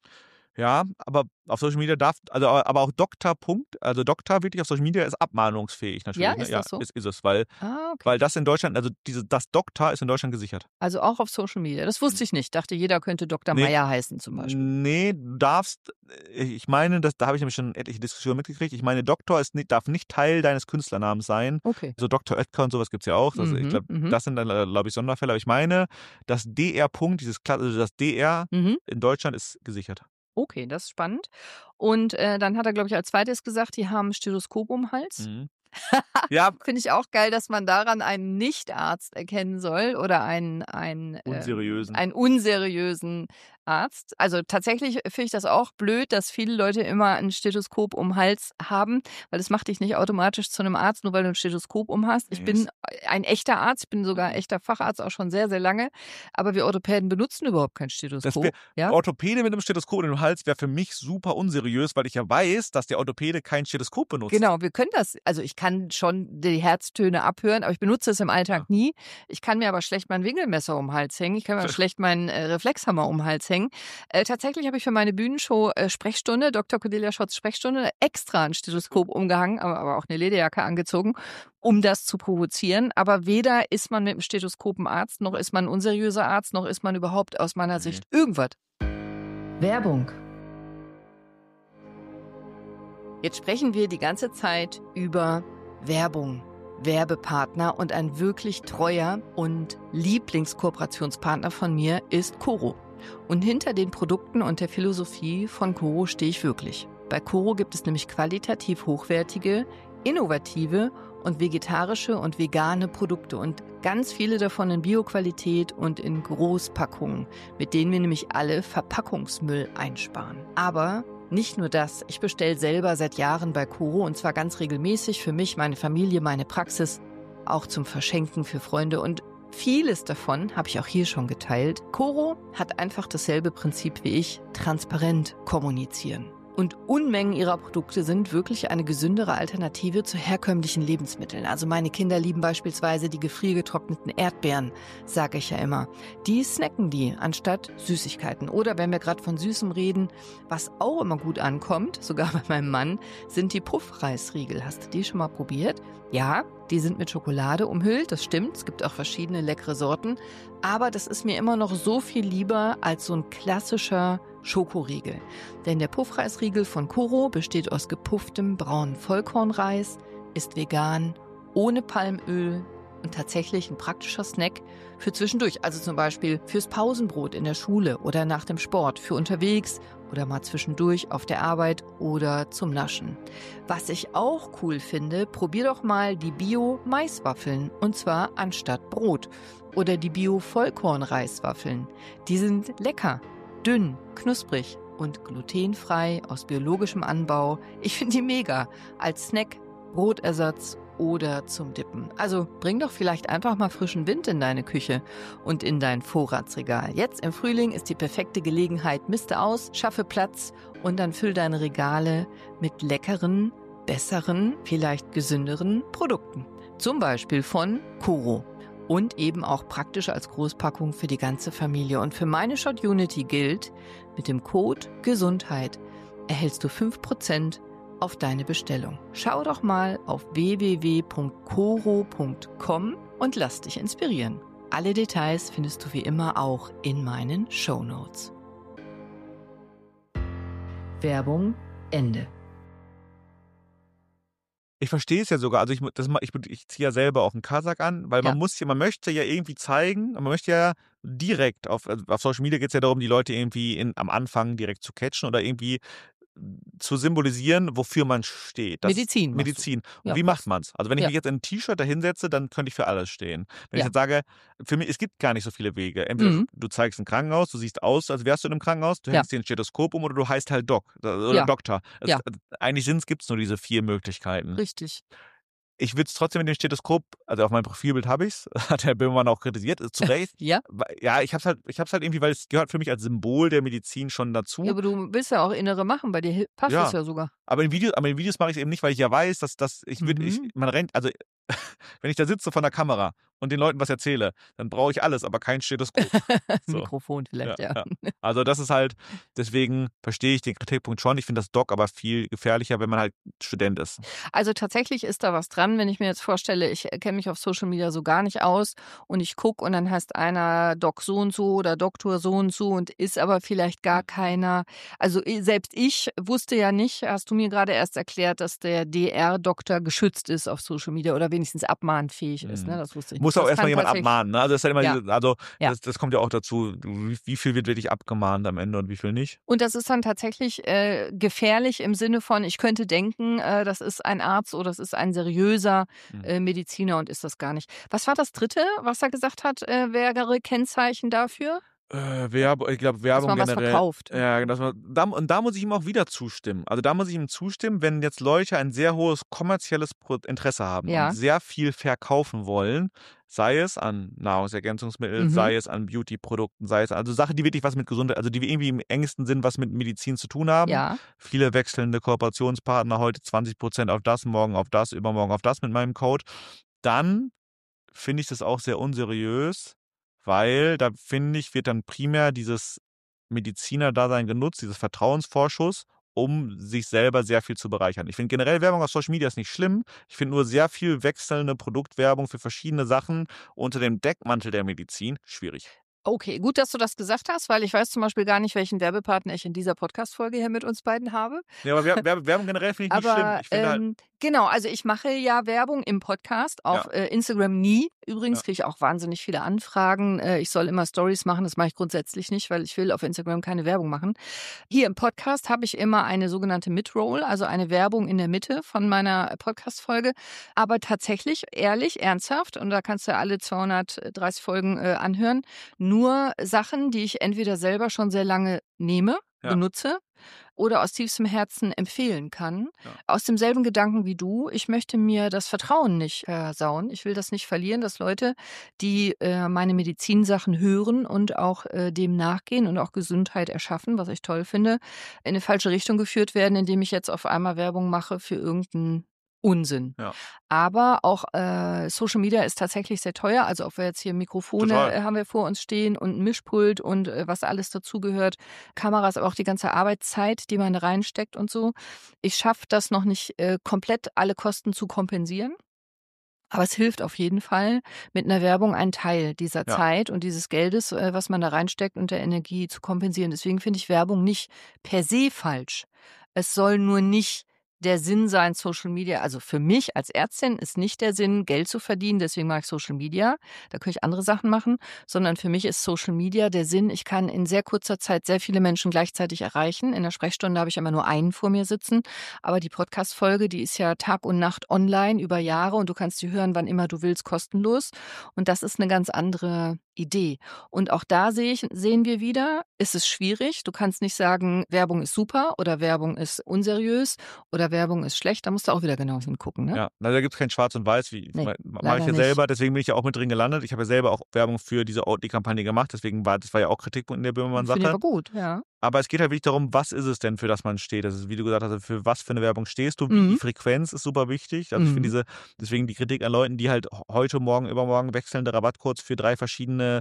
Ja, aber auf Social Media darf, also aber auch Doktor, Punkt, also Doktor wirklich auf Social Media ist abmahnungsfähig natürlich. Ja, ne? ist das so? Ist, ist es, weil, Ah, okay. weil das in Deutschland, also diese, das Doktor ist in Deutschland gesichert. Also auch auf Social Media. Das wusste ich nicht. Dachte, jeder könnte Doktor Nee. Meier heißen zum Beispiel. Nee, du darfst, ich meine, das, da habe ich nämlich schon etliche Diskussionen mitgekriegt. Ich meine, Doktor ist nicht, darf nicht Teil deines Künstlernamens sein. Okay. So Doktor Oetker und sowas gibt es ja auch. Das, Mhm, ich glaube, mhm. das sind dann, glaube ich, Sonderfälle. Aber ich meine, das D R-Punkt, dieses Kla- also das D R Mhm. in Deutschland ist gesichert. Okay, das ist spannend. Und äh, dann hat er, glaube ich, als zweites gesagt, die haben ein Stethoskop um den Hals. Mhm. Ja, Finde ich auch geil, dass man daran einen Nichtarzt erkennen soll oder einen, einen, unseriösen. Ähm, einen unseriösen Arzt. Also tatsächlich finde ich das auch blöd, dass viele Leute immer ein Stethoskop um den Hals haben, weil das macht dich nicht automatisch zu einem Arzt, nur weil du ein Stethoskop um hast. Ich bin ein echter Arzt, ich bin sogar ein echter Facharzt, auch schon sehr, sehr lange, aber wir Orthopäden benutzen überhaupt kein Das Stethoskop. wär, Ja? Orthopäde mit einem Stethoskop in den Hals wäre für mich super unseriös, weil ich ja weiß, dass der Orthopäde kein Stethoskop benutzt. Genau, wir können das, also ich kann schon die Herztöne abhören, aber ich benutze es im Alltag Ja. nie. Ich kann mir aber schlecht mein Winkelmesser um den Hals hängen, ich kann mir schlecht meinen äh, Reflexhammer um den Hals hängen. Äh, tatsächlich habe ich für meine Bühnenshow äh, Sprechstunde, Doktor Cordelia Schotz Sprechstunde, extra ein Stethoskop umgehangen, aber, aber auch eine Lederjacke angezogen, um das zu provozieren. Aber weder ist man mit dem Stethoskop ein Arzt, noch ist man ein unseriöser Arzt, noch ist man überhaupt aus meiner Sicht irgendwas. Werbung. Jetzt sprechen wir die ganze Zeit über Werbung, Werbepartner, und ein wirklich treuer und Lieblingskooperationspartner von mir ist Coro. Und hinter den Produkten und der Philosophie von Coro stehe ich wirklich. Bei Coro gibt es nämlich qualitativ hochwertige, innovative und vegetarische und vegane Produkte und ganz viele davon in Bioqualität und in Großpackungen, mit denen wir nämlich alle Verpackungsmüll einsparen. Aber nicht nur das, ich bestelle selber seit Jahren bei Coro und zwar ganz regelmäßig für mich, meine Familie, meine Praxis, auch zum Verschenken für Freunde, und vieles davon habe ich auch hier schon geteilt. Coro hat einfach dasselbe Prinzip wie ich, transparent kommunizieren. Und Unmengen ihrer Produkte sind wirklich eine gesündere Alternative zu herkömmlichen Lebensmitteln. Also meine Kinder lieben beispielsweise die gefriergetrockneten Erdbeeren, sage ich ja immer. Die snacken die anstatt Süßigkeiten. Oder wenn wir gerade von Süßem reden, was auch immer gut ankommt, sogar bei meinem Mann, sind die Puffreisriegel. Hast du die schon mal probiert? Ja, die sind mit Schokolade umhüllt, das stimmt. Es gibt auch verschiedene leckere Sorten. Aber das ist mir immer noch so viel lieber als so ein klassischer Schokoriegel. Denn der Puffreisriegel von Coro besteht aus gepufftem braunen Vollkornreis, ist vegan, ohne Palmöl und tatsächlich ein praktischer Snack für zwischendurch. Also zum Beispiel fürs Pausenbrot in der Schule oder nach dem Sport, für unterwegs oder mal zwischendurch auf der Arbeit oder zum Naschen. Was ich auch cool finde, probier doch mal die Bio-Maiswaffeln, und zwar anstatt Brot. Oder die Bio-Vollkornreiswaffeln. Die sind lecker, dünn, knusprig und glutenfrei, aus biologischem Anbau. Ich finde die mega. Als Snack, Brotersatz oder zum Dippen. Also bring doch vielleicht einfach mal frischen Wind in deine Küche und in dein Vorratsregal. Jetzt im Frühling ist die perfekte Gelegenheit. Miste aus, schaffe Platz und dann füll deine Regale mit leckeren, besseren, vielleicht gesünderen Produkten. Zum Beispiel von Coro. Und eben auch praktisch als Großpackung für die ganze Familie. Und für meine Shot Unity gilt, mit dem Code Gesundheit erhältst du fünf Prozent auf deine Bestellung. Schau doch mal auf w w w punkt coro punkt com und lass dich inspirieren. Alle Details findest du wie immer auch in meinen Shownotes. Werbung Ende. Ich verstehe es ja sogar. Also ich, das, ich, ich ziehe ja selber auch einen Kazak an, weil Ja. man muss ja, man möchte ja irgendwie zeigen, man möchte ja direkt auf, also auf Social Media geht es ja darum, die Leute irgendwie in, am Anfang direkt zu catchen oder irgendwie zu symbolisieren, wofür man steht. Das Medizin machst du. Medizin. Und Ja. wie macht man es? Also wenn ich Ja. mich jetzt in ein T-Shirt da hinsetze, dann könnte ich für alles stehen. Wenn Ja. ich jetzt sage, für mich, es gibt gar nicht so viele Wege. Entweder Mhm. du zeigst ein Krankenhaus, du siehst aus, als wärst du in einem Krankenhaus, du Ja. hängst dir ein Stethoskop um oder du heißt halt Doc oder Ja. Doktor. Es, Ja. Eigentlich gibt es nur diese vier Möglichkeiten. Richtig. Ich würde es trotzdem mit dem Stethoskop, also auf meinem Profilbild habe ich es, hat Herr Böhmermann auch kritisiert, zu Recht. Ja. Ja, ich habe es halt, ich hab's halt irgendwie, weil es gehört für mich als Symbol der Medizin schon dazu. Ja, aber du willst ja auch innere machen, bei dir hil- passt Ja. das ja sogar. Aber in Videos, aber in Videos mache ich es eben nicht, weil ich ja weiß, dass das, ich würde, Mhm. ich, man rennt, also wenn ich da sitze vor der Kamera und den Leuten was erzähle, dann brauche ich alles, aber kein Stethoskop. So. Mikrofon vielleicht, ja. Ja, ja. Also das ist halt, deswegen verstehe ich den Kritikpunkt schon. Ich finde das Doc aber viel gefährlicher, wenn man halt Student ist. Also tatsächlich ist da was dran, wenn ich mir jetzt vorstelle, ich kenne mich auf Social Media so gar nicht aus und ich gucke und dann heißt einer Doc so und so oder Doktor so und so und ist aber vielleicht gar keiner. Also selbst ich wusste ja nicht, hast du mir gerade erst erklärt, dass der D R-Doktor geschützt ist auf Social Media oder wenigstens abmahnfähig ist. Mhm. Ne? Das wusste ich Muss nicht. auch Das erstmal kann jemand tatsächlich- abmahnen. Ne? Also, das, ist halt immer Ja. diese, also Ja. das, das kommt ja auch dazu, wie, wie viel wird wirklich abgemahnt am Ende und wie viel nicht. Und das ist dann tatsächlich äh, gefährlich im Sinne von, ich könnte denken, äh, das ist ein Arzt oder das ist ein seriöser äh, Mediziner und ist das gar nicht. Was war das Dritte, was er gesagt hat, äh, wäre Kennzeichen dafür? Äh, Werbung, ich glaube, Dass Werbung man was generell. verkauft. Ja, dass man, da, und da muss ich ihm auch wieder zustimmen. Also da muss ich ihm zustimmen, wenn jetzt Leute ein sehr hohes kommerzielles Pro- Interesse haben Ja. und sehr viel verkaufen wollen, sei es an Nahrungsergänzungsmitteln, Mhm. sei es an Beauty-Produkten, sei es also Sachen, die wirklich was mit Gesundheit, also die irgendwie im engsten Sinn was mit Medizin zu tun haben. Ja. Viele wechselnde Kooperationspartner, heute zwanzig Prozent auf das, morgen auf das, übermorgen auf das mit meinem Code. Dann finde ich das auch sehr unseriös, weil da finde ich, wird dann primär dieses Mediziner-Dasein genutzt, dieses Vertrauensvorschuss, um sich selber sehr viel zu bereichern. Ich finde generell Werbung auf Social Media ist nicht schlimm. Ich finde nur sehr viel wechselnde Produktwerbung für verschiedene Sachen unter dem Deckmantel der Medizin schwierig. Okay, gut, dass du das gesagt hast, weil ich weiß zum Beispiel gar nicht, welchen Werbepartner ich in dieser Podcast-Folge hier mit uns beiden habe. Ja, aber Wer- Wer- Werbung generell finde ich nicht schlimm. Aber Ich finde halt, ähm, genau, also ich mache ja Werbung im Podcast, auf Ja. äh, Instagram nie. Übrigens Ja. kriege ich auch wahnsinnig viele Anfragen. Äh, ich soll immer Stories machen, das mache ich grundsätzlich nicht, weil ich will auf Instagram keine Werbung machen. Hier im Podcast habe ich immer eine sogenannte Mid-Roll, also eine Werbung in der Mitte von meiner Podcast-Folge. Aber tatsächlich, ehrlich, ernsthaft, und da kannst du alle zweihundertdreißig Folgen äh, anhören, nur Sachen, die ich entweder selber schon sehr lange nehme, Ja. benutze oder aus tiefstem Herzen empfehlen kann. Ja. Aus demselben Gedanken wie du. Ich möchte mir das Vertrauen nicht versauen. Ich will das nicht verlieren, dass Leute, die äh, meine Medizinsachen hören und auch äh, dem nachgehen und auch Gesundheit erschaffen, was ich toll finde, in eine falsche Richtung geführt werden, indem ich jetzt auf einmal Werbung mache für irgendeinen Unsinn. Ja. Aber auch äh, Social Media ist tatsächlich sehr teuer. Also ob wir jetzt hier Mikrofone Total. äh, haben wir vor uns stehen und ein Mischpult und äh, was alles dazugehört, Kameras, aber auch die ganze Arbeitszeit, die man da reinsteckt und so. Ich schaffe das noch nicht äh, komplett alle Kosten zu kompensieren. Aber es hilft auf jeden Fall, mit einer Werbung einen Teil dieser Ja. Zeit und dieses Geldes, äh, was man da reinsteckt und der Energie zu kompensieren. Deswegen finde ich Werbung nicht per se falsch. Es soll nur nicht der Sinn sein, Social Media, also für mich als Ärztin ist nicht der Sinn, Geld zu verdienen, deswegen mache ich Social Media, da kann ich andere Sachen machen, sondern für mich ist Social Media der Sinn, ich kann in sehr kurzer Zeit sehr viele Menschen gleichzeitig erreichen. In der Sprechstunde habe ich immer nur einen vor mir sitzen, aber die Podcast-Folge, die ist ja Tag und Nacht online über Jahre und du kannst sie hören, wann immer du willst, kostenlos und das ist eine ganz andere Idee. Und auch da sehe ich, sehen wir wieder, ist es schwierig. Du kannst nicht sagen, Werbung ist super oder Werbung ist unseriös oder Werbung ist schlecht. Da musst du auch wieder genau hingucken. Ne? Ja, na, da gibt es kein Schwarz und Weiß, wie Nee, ma- mache leider ich ja nicht. selber, deswegen bin ich ja auch mit drin gelandet. Ich habe ja selber auch Werbung für diese Oatly-Kampagne gemacht, deswegen war das war ja auch Kritikpunkt in der Finde ich Böhmermann-Sache. aber gut, ja. Aber es geht halt wirklich darum, was ist es denn, für das man steht? Das ist, wie du gesagt hast, für was für eine Werbung stehst du? Mhm. Die Frequenz ist super wichtig. Also ich Mhm. finde diese, deswegen die Kritik an Leuten, die halt heute, morgen, übermorgen wechselnde Rabattcodes für drei verschiedene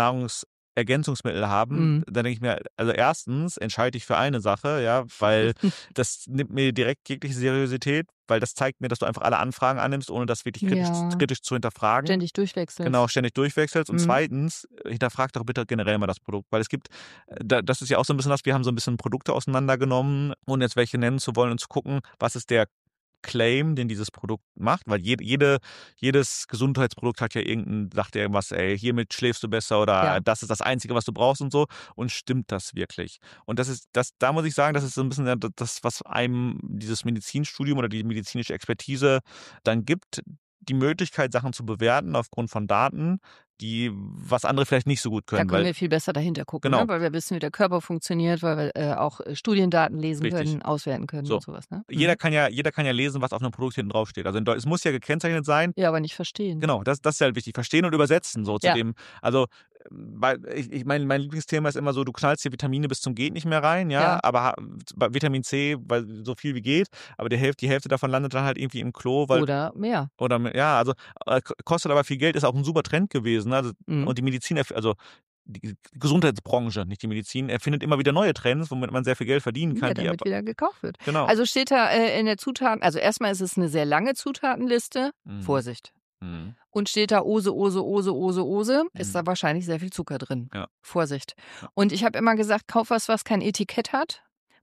Nahrungsergänzungsmittel haben. Mhm. Da denke ich mir, also erstens entscheide ich für eine Sache, ja, weil das nimmt mir direkt jegliche Seriosität, weil das zeigt mir, dass du einfach alle Anfragen annimmst, ohne das wirklich kritisch, Ja. kritisch zu hinterfragen. Ständig durchwechseln. Genau, ständig durchwechselst. Und Mhm. zweitens, äh, hinterfrag doch bitte generell mal das Produkt. Weil es gibt, äh, da- das ist ja auch so ein bisschen das, wir haben so ein bisschen Produkte auseinandergenommen, ohne jetzt welche nennen zu wollen und zu gucken, was ist der Claim, den dieses Produkt macht, weil jede, jede, jedes Gesundheitsprodukt hat ja irgendein, sagt ja irgendwas, ey, hiermit schläfst du besser oder Ja. das ist das Einzige, was du brauchst und so. Und stimmt das wirklich? Und das ist, das, da muss ich sagen, das ist so ein bisschen das, was einem dieses Medizinstudium oder die medizinische Expertise dann gibt, die Möglichkeit, Sachen zu bewerten aufgrund von Daten, die was andere vielleicht nicht so gut Da können. können Weil, wir viel besser dahinter gucken, Genau. ne? Weil wir wissen, wie der Körper funktioniert, weil wir äh, auch äh, Studiendaten lesen Richtig. können, auswerten können So. und sowas. Ne? jeder, Mhm. kann ja, jeder kann ja lesen, was auf einem Produkt hinten drauf steht. Also in Deu- es muss ja gekennzeichnet sein. Ja, aber nicht verstehen. Genau, das, das ist halt wichtig. Verstehen und übersetzen. So zu Ja. dem, also weil ich, ich mein, mein Lieblingsthema ist immer so, du knallst dir Vitamine bis zum Geht nicht mehr rein, ja, Ja. aber ha- bei Vitamin C, weil so viel wie geht, aber die Hälfte, die Hälfte davon landet dann halt irgendwie im Klo, weil Oder mehr. oder mit- ja, also äh, kostet aber viel Geld, ist auch ein super Trend gewesen. Ne? Also, Mhm. Und die Medizin, erf- also die Gesundheitsbranche, nicht die Medizin, erfindet immer wieder neue Trends, womit man sehr viel Geld verdienen Ja, kann. die damit aber, wieder gekauft wird. genau. Also steht da äh, in der Zutaten, also erstmal ist es eine sehr lange Zutatenliste. Mhm. Vorsicht. Mhm. Und steht da Ose, Ose, Ose, Ose, Ose, ist Mhm. da wahrscheinlich sehr viel Zucker drin. Ja. Vorsicht. Ja. Und ich habe immer gesagt, kauf was, was kein Etikett hat,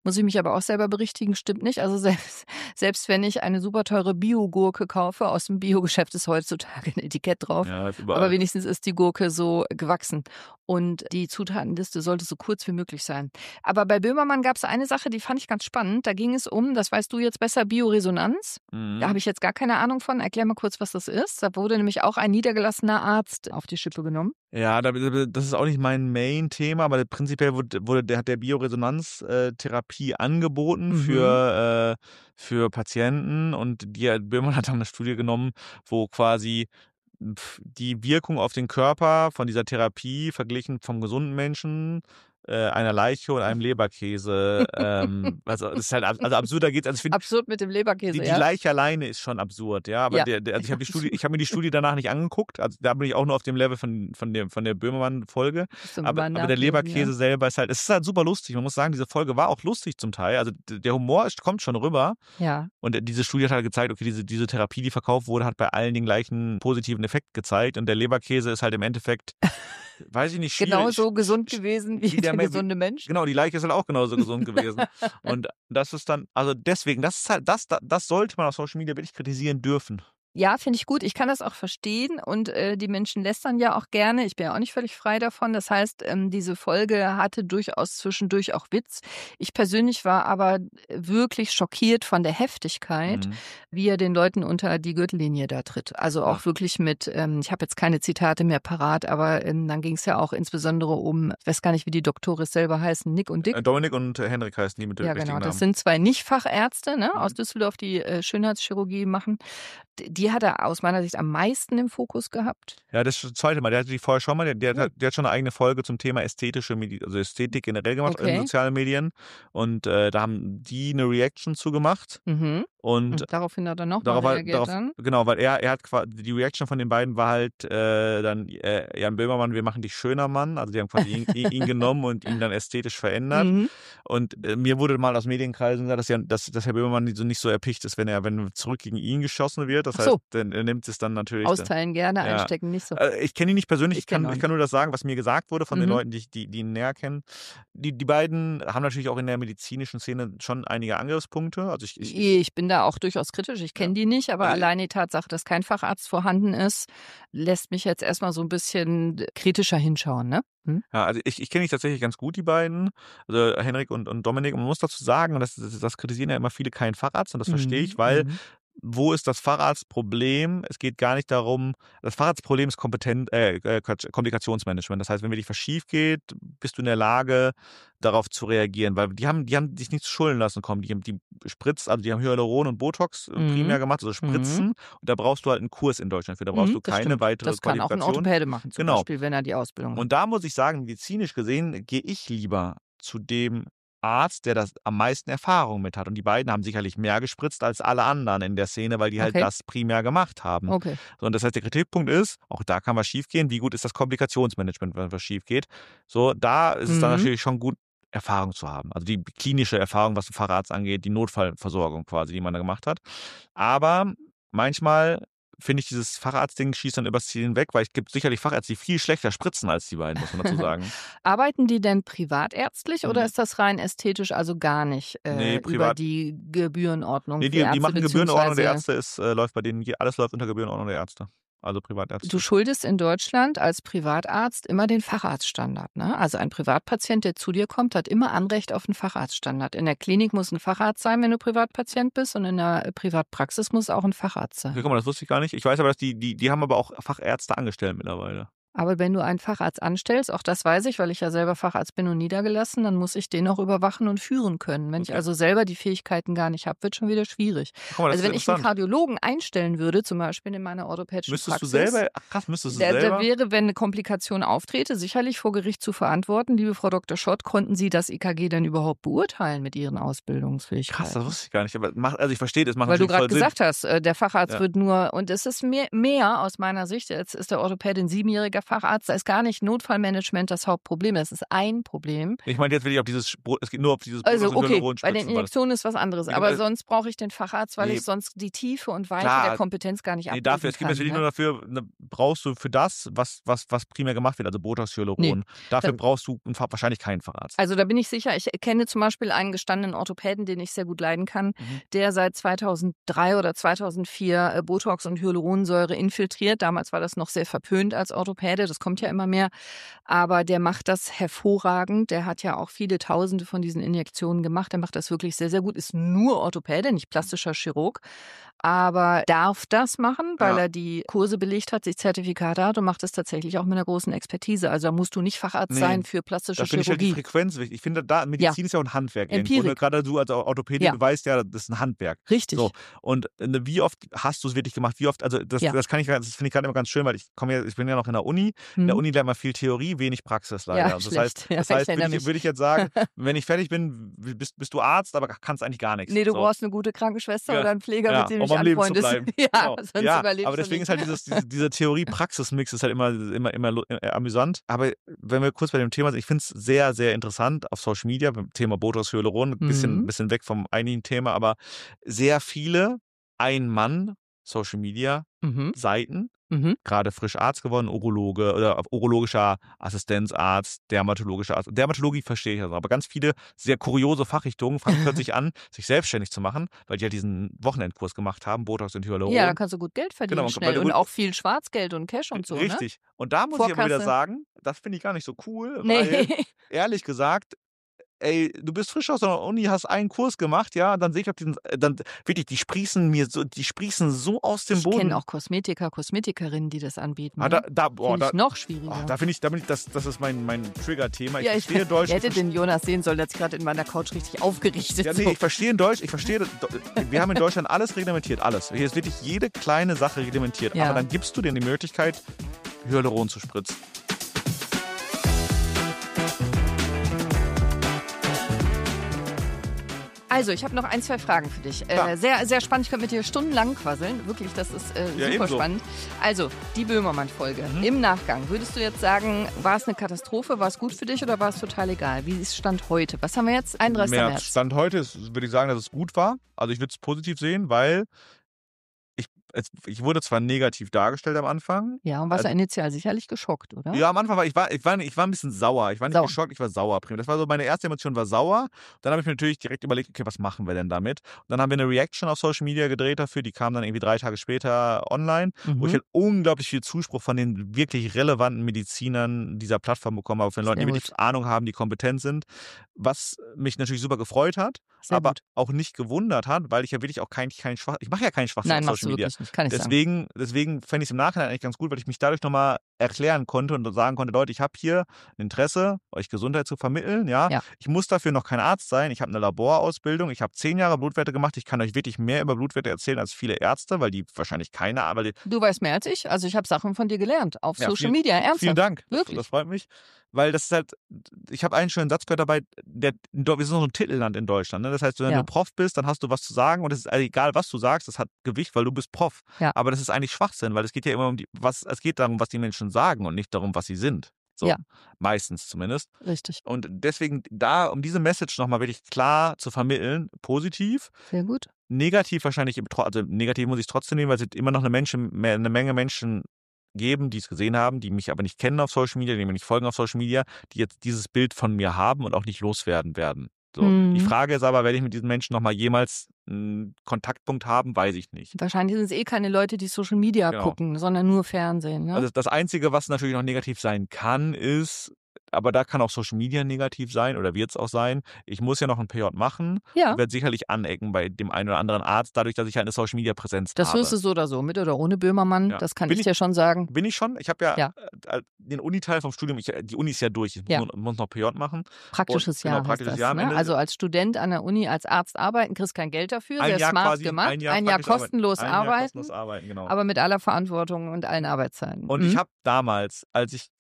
Muss ich mich aber auch selber berichtigen, stimmt nicht. Also selbst, selbst wenn ich eine super teure Bio-Gurke kaufe, aus dem Biogeschäft ist heutzutage ein Etikett drauf, Ja, ist überall. aber wenigstens ist die Gurke so gewachsen. Und die Zutatenliste sollte so kurz wie möglich sein. Aber bei Böhmermann gab es eine Sache, die fand ich ganz spannend. Da ging es um, das weißt du jetzt besser, Bioresonanz. Mhm. Da habe ich jetzt gar keine Ahnung von. Erklär mal kurz, was das ist. Da wurde nämlich auch ein niedergelassener Arzt auf die Schippe genommen. Ja, da- das ist auch nicht mein Main-Thema, aber prinzipiell wurde, wurde der, hat der Bioresonanztherapie angeboten Mhm. für, äh, für Patienten und die, Böhmermann hat dann eine Studie genommen, wo quasi pf, die Wirkung auf den Körper von dieser Therapie verglichen vom gesunden Menschen, äh, einer Leiche und einem Leberkäse, ähm, also das ist halt ab- also absurder geht's. Also ich finde, Absurd mit dem Leberkäse, die, die ja. Leiche alleine ist schon absurd, ja. Aber Ja. der, der, also ich habe die Studie, ich habe mir die Studie danach nicht angeguckt. Also da bin ich auch nur auf dem Level von, von der, von der Böhmermann-Folge. Musst du Aber, mal aber der nachlesen, Leberkäse ja. selber ist halt, es ist halt super lustig. Man muss sagen, diese Folge war auch lustig zum Teil. Also d- der Humor ist, kommt schon rüber. Ja. Und diese Studie hat halt gezeigt, okay, diese, diese Therapie, die verkauft wurde, hat bei allen den gleichen positiven Effekt gezeigt. Und der Leberkäse ist halt im Endeffekt, weiß ich nicht, schwierig. Genauso gesund gewesen wie, wie der der Me- gesunde Mensch. Genau, die Leiche ist halt auch genauso gesund gewesen. Und das ist dann, also deswegen, das ist halt, das, das, das sollte man auf Social Media wirklich kritisieren dürfen. Ja, finde ich gut. Ich kann das auch verstehen und äh, die Menschen lästern ja auch gerne. Ich bin ja auch nicht völlig frei davon. Das heißt, ähm, diese Folge hatte durchaus zwischendurch auch Witz. Ich persönlich war aber wirklich schockiert von der Heftigkeit, Mhm. wie er den Leuten unter die Gürtellinie da tritt. Also auch Ja. wirklich mit, ähm, ich habe jetzt keine Zitate mehr parat, aber ähm, dann ging es ja auch insbesondere um, ich weiß gar nicht, wie die Doktoris selber heißen, Nick und Dick. Äh, Dominik und äh, Henrik heißen die mit dem Ja, richtigen genau. Das Namen. sind zwei Nicht-Fachärzte, ne, Mhm. aus Düsseldorf, die äh, Schönheitschirurgie machen. D- Die hat er aus meiner Sicht am meisten im Fokus gehabt. Ja, das ist das zweite Mal. Der hatte die vorher schon mal, der, der, Ja. hat, der hat schon eine eigene Folge zum Thema ästhetische Medi also Ästhetik generell gemacht in Okay. sozialen Medien. Und äh, da haben die eine Reaction zu gemacht. Mhm. Und Und daraufhin hat er nochmal darauf, halt- reagiert darauf dann. genau, weil er, er hat quasi, die Reaction von den beiden war halt äh, dann äh, Jan Böhmermann, wir machen dich schöner, Mann. Also die haben quasi ihn, ihn, ihn genommen und ihn dann ästhetisch verändert. Mhm. Und äh, mir wurde mal aus Medienkreisen gesagt, dass, ja, dass, dass Herr Böhmermann nicht so, nicht so erpicht ist, wenn er, wenn zurück gegen ihn geschossen wird. Das Ach so. heißt, dann, er nimmt es dann natürlich. Austeilen gerne, Ja. einstecken nicht so. Äh, Ich kenne ihn nicht persönlich, Ich ich kann, kenn ihn auch ich kann nur das sagen, was mir gesagt wurde von den Mhm. Leuten, die, ich- die, die ihn näher kennen. Die, die beiden haben natürlich auch in der medizinischen Szene schon einige Angriffspunkte. Also ich, ich, Ich bin da auch durchaus kritisch. Ich kenne die nicht, aber Also- allein die Tatsache, dass kein Facharzt vorhanden ist, lässt mich jetzt erstmal so ein bisschen kritischer hinschauen, ne? Hm? ja, also ich, ich kenne die tatsächlich ganz gut, die beiden, also Henrik und, und Dominik. Und man muss dazu sagen, und das, das, das kritisieren ja immer viele, keinen Facharzt, und das verstehe ich, weil Mhm. wo ist das Facharztproblem? Es geht gar nicht darum, das Facharztproblem ist Kompetent, äh, äh, Quatsch, Komplikationsmanagement. Das heißt, wenn wirklich was schief geht, bist du in der Lage, darauf zu reagieren, weil die haben, die haben sich nicht zu Schulden lassen kommen. Die haben die Spritz, also die haben Hyaluron und Botox äh, Mhm. primär gemacht, also Spritzen. Und da brauchst du halt einen Kurs in Deutschland für. Da brauchst Mhm, du das keine stimmt. weitere Das kann auch ein Qualifikation. Orthopäde machen, zum Genau. Beispiel, wenn er die Ausbildung hat. Und da muss ich sagen, medizinisch gesehen, gehe ich lieber zu dem Arzt, der das am meisten Erfahrung mit hat. Und die beiden haben sicherlich mehr gespritzt als alle anderen in der Szene, weil die halt Okay. das primär gemacht haben. Okay. So, und das heißt, der Kritikpunkt ist, auch da kann was schiefgehen. Wie gut ist das Komplikationsmanagement, wenn was schief geht? So, da ist es dann Mhm. natürlich schon gut, Erfahrung zu haben. Also die klinische Erfahrung, was den Facharzt angeht, die Notfallversorgung quasi, die man da gemacht hat. Aber manchmal finde ich, dieses Facharztding schießt dann übers Ziel hinweg, weil es gibt sicherlich Fachärzte, die viel schlechter spritzen als die beiden, muss man dazu sagen. Arbeiten die denn privatärztlich oder Mhm. ist das rein ästhetisch, also gar nicht äh, Nee, über privat. die Gebührenordnung Nee, für die, Ärzte, die machen Gebührenordnung der beziehungsweise Ärzte, ist, äh, läuft bei denen, alles läuft unter Gebührenordnung der Ärzte. Also Privatärzte. Du schuldest in Deutschland als Privatarzt immer den Facharztstandard. Ne? Also ein Privatpatient, der zu dir kommt, hat immer Anrecht auf einen Facharztstandard. In der Klinik muss ein Facharzt sein, wenn du Privatpatient bist, und in der Privatpraxis muss auch ein Facharzt sein. Okay, guck mal, das wusste ich gar nicht. Ich weiß aber, dass die, die, die haben aber auch Fachärzte angestellt mittlerweile. Aber wenn du einen Facharzt anstellst, auch das weiß ich, weil ich ja selber Facharzt bin und niedergelassen, dann muss ich den auch überwachen und führen können. Wenn Okay. ich also selber die Fähigkeiten gar nicht habe, wird schon wieder schwierig. Guck mal, das Also wenn ist ich einen interessant. Kardiologen einstellen würde, zum Beispiel in meiner orthopädischen Müsstest du Praxis, selber, ach krass, müsstest du Der, der selber? wäre, wenn eine Komplikation auftrete, sicherlich vor Gericht zu verantworten. Liebe Frau Doktor Schott, konnten Sie das E K G denn überhaupt beurteilen mit Ihren Ausbildungsfähigkeiten? Krass, das wusste ich gar nicht. Aber macht, also ich verstehe das, macht Weil du natürlich gerade voll Sinn. gesagt hast, äh, der Facharzt Ja. wird nur, und es ist mehr, mehr aus meiner Sicht, jetzt ist der Orthopäde ein siebenjähriger Facharzt, da ist gar nicht Notfallmanagement das Hauptproblem, das ist ein Problem. Ich meine, jetzt will ich auf dieses, es geht nur auf dieses Also okay, Hyaluron bei den Injektionen ist was anderes, aber also, sonst brauche ich den Facharzt, weil nee, ich sonst die Tiefe und Weite klar, der Kompetenz gar nicht nee, abbilden dafür, es gibt kann. natürlich Ne? nur dafür, ne, brauchst du für das, was, was, was primär gemacht wird, also Botox, Hyaluron, Nee. dafür Da- brauchst du einen, wahrscheinlich keinen Facharzt. Also da bin ich sicher, ich kenne zum Beispiel einen gestandenen Orthopäden, den ich sehr gut leiden kann, Mhm. der seit zweitausenddrei oder zweitausendvier äh, Botox und Hyaluronsäure infiltriert. Damals war das noch sehr verpönt als Orthopäde, das kommt ja immer mehr. Aber der macht das hervorragend. Der hat ja auch viele Tausende von diesen Injektionen gemacht. Der macht das wirklich sehr, sehr gut. Ist nur Orthopäde, nicht plastischer Chirurg. Aber darf das machen, weil Ja. er die Kurse belegt hat, sich Zertifikate hat und macht es tatsächlich auch mit einer großen Expertise. Also da musst du nicht Facharzt Nee, sein für plastische Da finde ich halt die Chirurgie. Frequenz wichtig. Ich finde, da Medizin ist ja auch ein Handwerk. irgendwo, ne? Empirik. Gerade du als Orthopäde, Ja. du weißt ja, das ist ein Handwerk. Richtig. So. Und äh, wie oft hast du es wirklich gemacht? Wie oft, also das, Ja. das kann ich, das finde ich gerade immer ganz schön, weil ich komme ja, ich bin ja noch in der Uni. In der Hm. Uni lernt man viel Theorie, wenig Praxis leider. Ja, Also das schlecht. heißt, Ja, das ich heißt, erinnere würde ich, mich. würde ich jetzt sagen, wenn ich fertig bin, bist, bist du Arzt, aber kannst eigentlich gar nichts. Nee, du so. brauchst eine gute Krankenschwester Ja. oder einen Pfleger, Ja, mit dem um du dich am Leben zu anfreundest. bleiben. Ja, Genau. sonst Ja, überlebst aber du deswegen nicht. ist halt dieses, diese, dieser Theorie-Praxis-Mix ist halt immer, immer, immer lu- äh, amüsant. Aber wenn wir kurz bei dem Thema sind, ich finde es sehr, sehr interessant auf Social Media, beim Thema Botox, Hyaluron, ein bisschen, Mhm. bisschen weg vom einigen Thema, aber sehr viele Ein-Mann-Social-Media-Seiten, Mhm. Mhm. gerade frisch Arzt geworden, Urologe oder urologischer Assistenzarzt, dermatologischer Arzt. Dermatologie verstehe ich also, aber ganz viele sehr kuriose Fachrichtungen fangen plötzlich an, sich selbstständig zu machen, weil die ja diesen Wochenendkurs gemacht haben, Botox und Hyaluron. Ja, da kannst du gut Geld verdienen Genau, weil schnell du und gut- auch viel Schwarzgeld und Cash und so, ne? Richtig. Und da muss ich aber wieder Vorkasse. sagen, das finde ich gar nicht so cool, Nee. weil ehrlich gesagt, ey, du bist frisch aus der Uni, hast einen Kurs gemacht, ja, dann sehe ich auf diesen, äh, dann wirklich, die sprießen mir so, die sprießen so aus dem Ich Boden. kenne auch Kosmetiker, Kosmetikerinnen, die das anbieten. Ah, Ne? da, da, boah, Finde da, ich noch schwieriger. oh, da finde ich, da bin ich, das, das ist mein, mein Trigger-Thema. Ich ja, ich, verstehe Deutsch. ihr hättet ich verstehe- den Jonas sehen sollen, der hat sich gerade in meiner Couch richtig aufgerichtet. Ja, nee, so. ich verstehe in Deutsch, ich verstehe, wir haben in Deutschland alles reglementiert, alles. Hier ist wirklich jede kleine Sache reglementiert. Ja. Aber dann gibst du denen die Möglichkeit, Hyaluron zu spritzen. Also, ich habe noch ein, zwei Fragen für dich. Äh, Ja. sehr, sehr spannend. Ich könnte mit dir stundenlang quasseln. Wirklich, das ist äh, Ja, super ebenso. spannend. Also, die Böhmermann-Folge. Mhm. Im Nachgang, würdest du jetzt sagen, war es eine Katastrophe, war es gut für dich oder war es total egal? Wie ist Stand heute? Was haben wir jetzt? einunddreißigster März. Stand heute ist, würde ich sagen, dass es gut war. Also ich würde es positiv sehen, weil ich, es, ich wurde zwar negativ dargestellt am Anfang. Ja, und warst du Also- initial sicherlich geschockt, oder? Ja, am Anfang war ich war ich war ich war ein bisschen sauer. Ich war nicht Sauer. geschockt, ich war sauer. Primär. Das war so meine erste Emotion, war sauer. Dann habe ich mir natürlich direkt überlegt, okay, was machen wir denn damit? Und dann haben wir eine Reaction auf Social Media gedreht dafür. Die kam dann irgendwie drei Tage später online, Mhm. wo ich halt unglaublich viel Zuspruch von den wirklich relevanten Medizinern dieser Plattform bekommen habe, von den Leuten, die Sehr wirklich Ahnung haben, die kompetent sind. Was mich natürlich super gefreut hat, Sehr aber gut. auch nicht gewundert hat, weil ich ja wirklich auch kein, kein Schwach, ich mache ja keinen Schwachsinn Nein, auf machst du Social Media. wirklich nicht. Kann ich sagen. Deswegen, deswegen fände ich es im Nachhinein eigentlich ganz gut, weil ich mich dadurch nochmal erklären konnte und sagen konnte, Leute, ich habe hier ein Interesse, euch Gesundheit zu vermitteln. Ja? Ja. Ich muss dafür noch kein Arzt sein. Ich habe eine Laborausbildung. Ich habe zehn Jahre Blutwerte gemacht. Ich kann euch wirklich mehr über Blutwerte erzählen als viele Ärzte, weil die wahrscheinlich keine, aber die, Du weißt mehr als ich. Also, ich habe Sachen von dir gelernt. Auf Ja, Social vielen- Media. Ernsthaft. vielen Dank. Wirklich? Das freut mich. Weil das ist halt, ich habe einen schönen Satz gehört dabei, der, wir sind noch so ein Titelland in Deutschland. Ne? Das heißt, wenn Ja. du Prof bist, dann hast du was zu sagen und es ist egal, was du sagst, das hat Gewicht, weil du bist Prof. Ja. Aber das ist eigentlich Schwachsinn, weil es geht ja immer um die, was, es geht darum, was die Menschen sagen und nicht darum, was sie sind. So, Ja. meistens zumindest. Richtig. Und deswegen da, um diese Message nochmal wirklich klar zu vermitteln, positiv, Sehr gut. negativ wahrscheinlich, also negativ muss ich trotzdem nehmen, weil es immer noch eine, Menschen, eine Menge Menschen geben, die es gesehen haben, die mich aber nicht kennen auf Social Media, die mir nicht folgen auf Social Media, die jetzt dieses Bild von mir haben und auch nicht loswerden werden. So. Mhm. Die Frage ist aber, werde ich mit diesen Menschen nochmal jemals einen Kontaktpunkt haben, weiß ich nicht. Wahrscheinlich sind es eh keine Leute, die Social Media Genau. gucken, sondern nur Fernsehen. Ne? Also das Einzige, was natürlich noch negativ sein kann, ist, aber da kann auch Social Media negativ sein oder wird es auch sein. Ich muss ja noch ein P J machen. ja. Ich werde sicherlich anecken bei dem einen oder anderen Arzt, dadurch, dass ich halt eine Social Media Präsenz Das habe. wirst du so oder so, mit oder ohne Böhmermann, Ja. das kann Bin ich ich- dir schon sagen. Bin ich schon. Ich habe ja, Ja. äh, den Uniteil vom Studium, ich, die Uni ist ja durch. Ich Ja. Muss, muss noch P J machen. Praktisches Und- genau, Jahr heißt praktisches das. Jahr am Ne? Ende. Also als Student an der Uni, als Arzt arbeiten, kriegst kein Geld dafür, Ein sehr Jahr smart quasi, gemacht. ein Jahr, ein Jahr praktisch arbeiten. kostenlos ein Jahr arbeiten, kostenlos arbeiten, genau. aber mit aller Verantwortung und allen Arbeitszeiten. Und Mhm. ich habe damals, als ich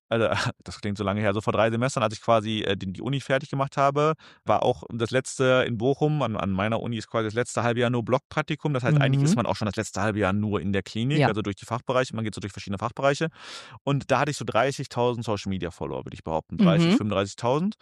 Also, das klingt so lange her, so vor drei Semestern, als ich quasi, äh, die die Uni fertig gemacht habe, war auch das letzte in Bochum an an meiner Uni ist quasi das letzte halbe Jahr nur Blockpraktikum. Das heißt, eigentlich ist Mhm. man auch schon das letzte halbe Jahr nur in der Klinik, Ja. also durch die Fachbereiche. Man geht so durch verschiedene Fachbereiche. Und da hatte ich so dreißigtausend Social-Media-Follower, würde ich behaupten, dreißig, Mhm. fünfunddreißigtausend.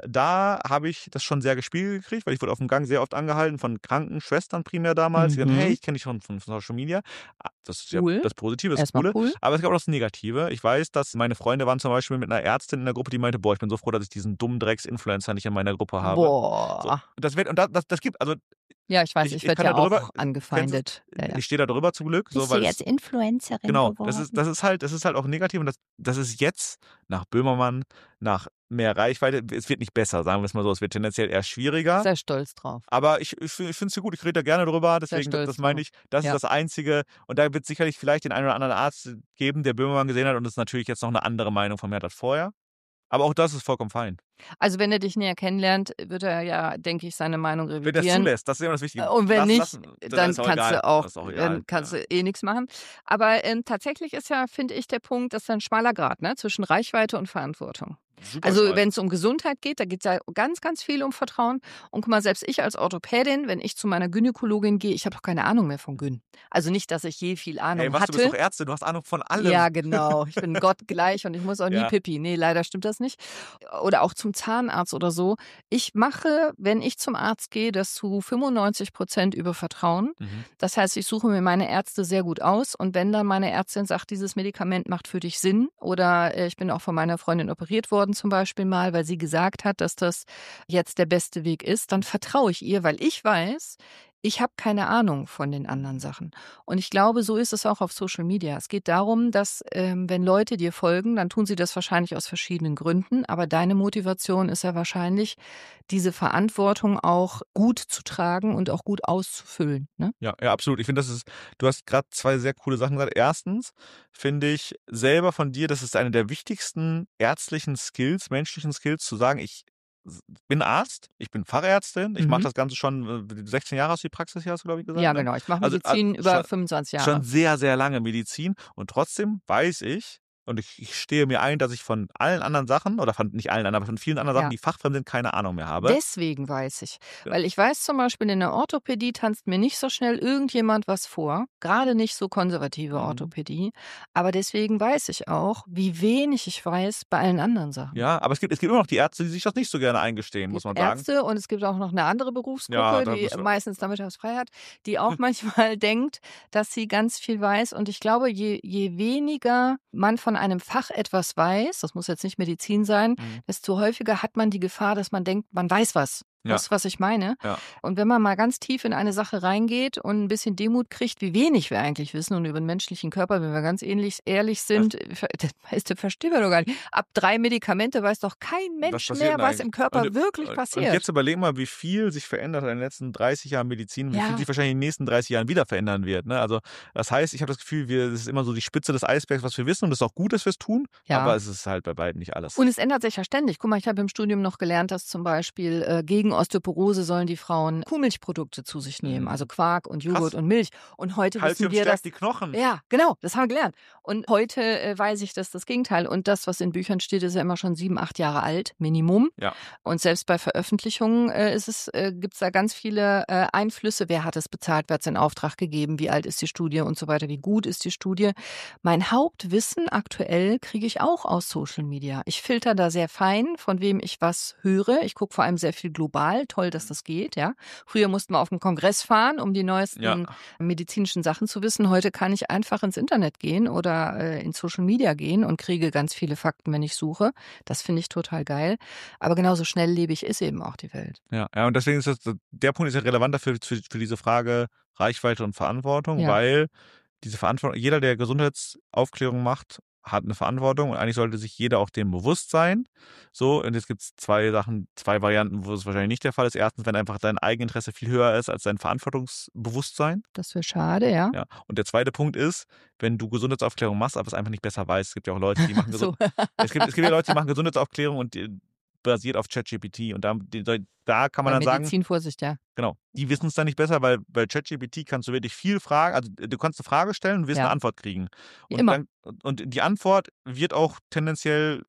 Da habe ich das schon sehr gespiegelt gekriegt, weil ich wurde auf dem Gang sehr oft angehalten von Krankenschwestern primär damals, die gesagt: „Hey, Mhm. ich kenne dich von von Social Media." Ah, das ist ja Cool. das Positive, das Erstmal Coole. cool. Aber es gab auch das Negative. Ich weiß, dass meine Freunde waren zum Beispiel mit einer Ärztin in der Gruppe, die meinte: „Boah, ich bin so froh, dass ich diesen dummen Drecks-Influencer nicht in meiner Gruppe habe." So, Boah. das wird und da das das gibt also, Ja, ich weiß, ich ich ich werde kann da ja drüber auch kennst du's? angefeindet. Ja, ja. Ich stehe da drüber zum Glück, so, Bist du weil jetzt es Influencerin genau, das ist geworden? das ist halt das ist halt auch negativ und das das ist jetzt nach Böhmermann, nach mehr Reichweite es wird nicht besser, sagen wir es mal so. Es wird tendenziell eher schwieriger, Sehr stolz drauf. aber ich ich fi ich finde es so gut. Ich rede da gerne drüber, Sehr deswegen, stolz das meine drauf. ich, das ist Ja. das Einzige und da wird sicherlich vielleicht den einen oder anderen Arzt geben, der Böhmermann gesehen hat und es natürlich jetzt noch 'ne andere Meinung von mir hat als vorher. Aber auch das ist vollkommen fein. Also, wenn er dich näher kennenlernt, wird er ja, denke ich, seine Meinung Wenn der's revidieren. zulässt, das ist immer das Äh, Wichtige. und wenn Lass nicht, lassen dann dann ist auch kannst egal. du auch Das ist auch dann egal, kannst ja. du eh nix machen. Aber, ähm, tatsächlich ist ja, finde ich, der Punkt, das ist ja 'n schmaler Grat, ne, zwischen Reichweite und Verantwortung. Super Also, schmal. wenn's um Gesundheit geht, da geht's ja ganz, ganz viel um Vertrauen. Und guck mal, selbst ich als Orthopädin, wenn ich zu meiner Gynäkologin gehe, ich habe doch keine Ahnung mehr von Gyn. Also, nicht, dass ich je viel Ey, Ahnung was, du bist doch hatte. Ärztin, du hast Ahnung von allem. Ja, genau. Ich bin gottgleich und ich muss auch nie Ja. Pipi. Ne, leider stimmt das nicht. Oder auch zum Zahnarzt oder so. Ich mache, wenn ich zum Arzt gehe, das zu fünfundneunzig Prozent über Vertrauen. Mhm. Das heißt, ich suche mir meine Ärzte sehr gut aus und wenn dann meine Ärztin sagt: „Dieses Medikament macht für dich Sinn" oder, äh, ich bin auch von meiner Freundin operiert worden zum Beispiel mal, weil sie gesagt hat, dass das jetzt der beste Weg ist, dann vertraue ich ihr, weil ich weiß, ich habe keine Ahnung von den anderen Sachen. Und ich glaube, so ist es auch auf Social Media. Es geht darum, dass, ähm, wenn Leute dir folgen, dann tun sie das wahrscheinlich aus verschiedenen Gründen, aber deine Motivation ist ja wahrscheinlich, diese Verantwortung auch gut zu tragen und auch gut auszufüllen, ne? Ja, ja, absolut. Ich finde, das ist du hast grad zwei sehr coole Sachen gesagt. Erstens finde ich selber von dir, das ist eine der wichtigsten ärztlichen Skills, menschlichen Skills, zu sagen: „Ich s bin Arzt, ich bin Fachärztin, ich mache Mhm. das Ganze schon, äh, sechzehn Jahre hast du die Praxis hier, hast du, glaube ich, gesagt, Ja, ne? genau. Ich mache Also, a Medizin über schon fünfundzwanzig schon Jahre. sehr, sehr lange Medizin und trotzdem weiß ich und ich ich stehe mir ein, dass ich von allen anderen Sachen oder von nicht allen anderen, aber von vielen anderen Sachen, Ja. die fachfremd sind, keine Ahnung mehr habe. Deswegen weiß ich. Ja. Weil ich weiß zum Beispiel, in der Orthopädie tanzt mir nicht so schnell irgendjemand was vor, grade nicht so konservative Mhm. Orthopädie. Aber deswegen weiß ich auch, wie wenig ich weiß bei allen anderen Sachen. Ja, aber es gibt es gibt immer noch die Ärzte, die sich das nicht so gerne eingestehen, muss Gibt man sagen. Ärzte und es gibt auch noch 'ne andere Ja, Berufsgruppe, da die bist du meistens nachmittags frei hat, die auch manchmal denkt, dass sie ganz viel weiß. Und ich glaube, je je weniger man von einem Fach etwas weiß, das muss jetzt nicht Medizin sein, Mhm. desto häufiger hat man die Gefahr, dass man denkt, man weiß was. Ja. Weißt du, was ich meine? Ja. Und wenn man mal ganz tief in eine Sache reingeht und 'n bisschen Demut kriegt, wie wenig wir eigentlich wissen und über 'n menschlichen Körper, wenn wir ganz ähnlich ehrlich sind, ver das meiste verstehen wir doch gar nicht. Ab drei Medikamente weiß doch kein Was Mensch passiert mehr, denn was eigentlich? im Und, Körper wirklich äh, und passiert. jetzt überleg mal, wie viel sich verändert hat in den letzten dreißig Jahren Medizin, wie viel Ja. sich wahrscheinlich in den nächsten dreißig Jahren wieder verändern wird, ne? Also, das heißt, ich habe das Gefühl, wir das ist immer so die Spitze des Eisbergs, was wir wissen und das ist auch gut, dass wir's tun, Ja. aber es ist halt bei weitem nicht alles. Und es ändert sich ja ständig. Guck mal, ich habe im Studium noch gelernt, dass zum Beispiel, äh, gegen Osteoporose sollen die Frauen Kuhmilchprodukte zu sich nehmen, Mhm. also Quark und Joghurt Krass. und Milch. Und heute wissen Calcium wir, dass stärkt die Knochen. ja, genau, das haben wir gelernt. Und heute, äh, weiß ich, dass das Gegenteil und das, was in Büchern steht, ist ja immer schon sieben, acht Jahre alt, Minimum. Ja. Und selbst bei Veröffentlichungen, äh, ist es äh, gibt's da ganz viele, äh, Einflüsse. Wer hat es bezahlt? Wer hat's in Auftrag gegeben? Wie alt ist die Studie und so weiter? Wie gut ist die Studie? Mein Hauptwissen aktuell kriege ich auch aus Social Media. Ich filter da sehr fein, von wem ich was höre. Ich gucke vor allem sehr viel global. Toll, dass das geht, ja. Früher mussten wir auf 'n Kongress fahren, um die neuesten Ja. medizinischen Sachen zu wissen. Heute kann ich einfach ins Internet gehen oder, äh, in Social Media gehen und kriege ganz viele Fakten, wenn ich suche. Das finde ich total geil. Aber genauso schnelllebig ist eben auch die Welt. Ja, ja, und deswegen ist das der Punkt ist ja relevant dafür für für diese Frage Reichweite und Verantwortung, Ja. weil diese Verantwortung jeder, der Gesundheitsaufklärung macht, hat 'ne Verantwortung und eigentlich sollte sich jeder auch dem bewusst sein. So, und jetzt gibt's zwei Sachen, zwei Varianten, wo es wahrscheinlich nicht der Fall ist. Erstens, wenn einfach dein Eigeninteresse viel höher ist als dein Verantwortungsbewusstsein. Das wäre schade, ja. Ja. Und der zweite Punkt ist, wenn du Gesundheitsaufklärung machst, aber es einfach nicht besser weißt. Es gibt ja auch Leute, die machen So. Gesu es gibt es gibt ja Leute, die machen Gesundheitsaufklärung und die basiert auf ChatGPT. Und da, da kann man Bei dann sagen. Medizin, Vorsicht, ja. Genau. Die wissen es dann nicht besser, weil bei ChatGPT kannst du wirklich viel fragen. Also du kannst eine Frage stellen und wirst Ja. eine Antwort kriegen. Und, Immer. dann, und die Antwort wird auch tendenziell.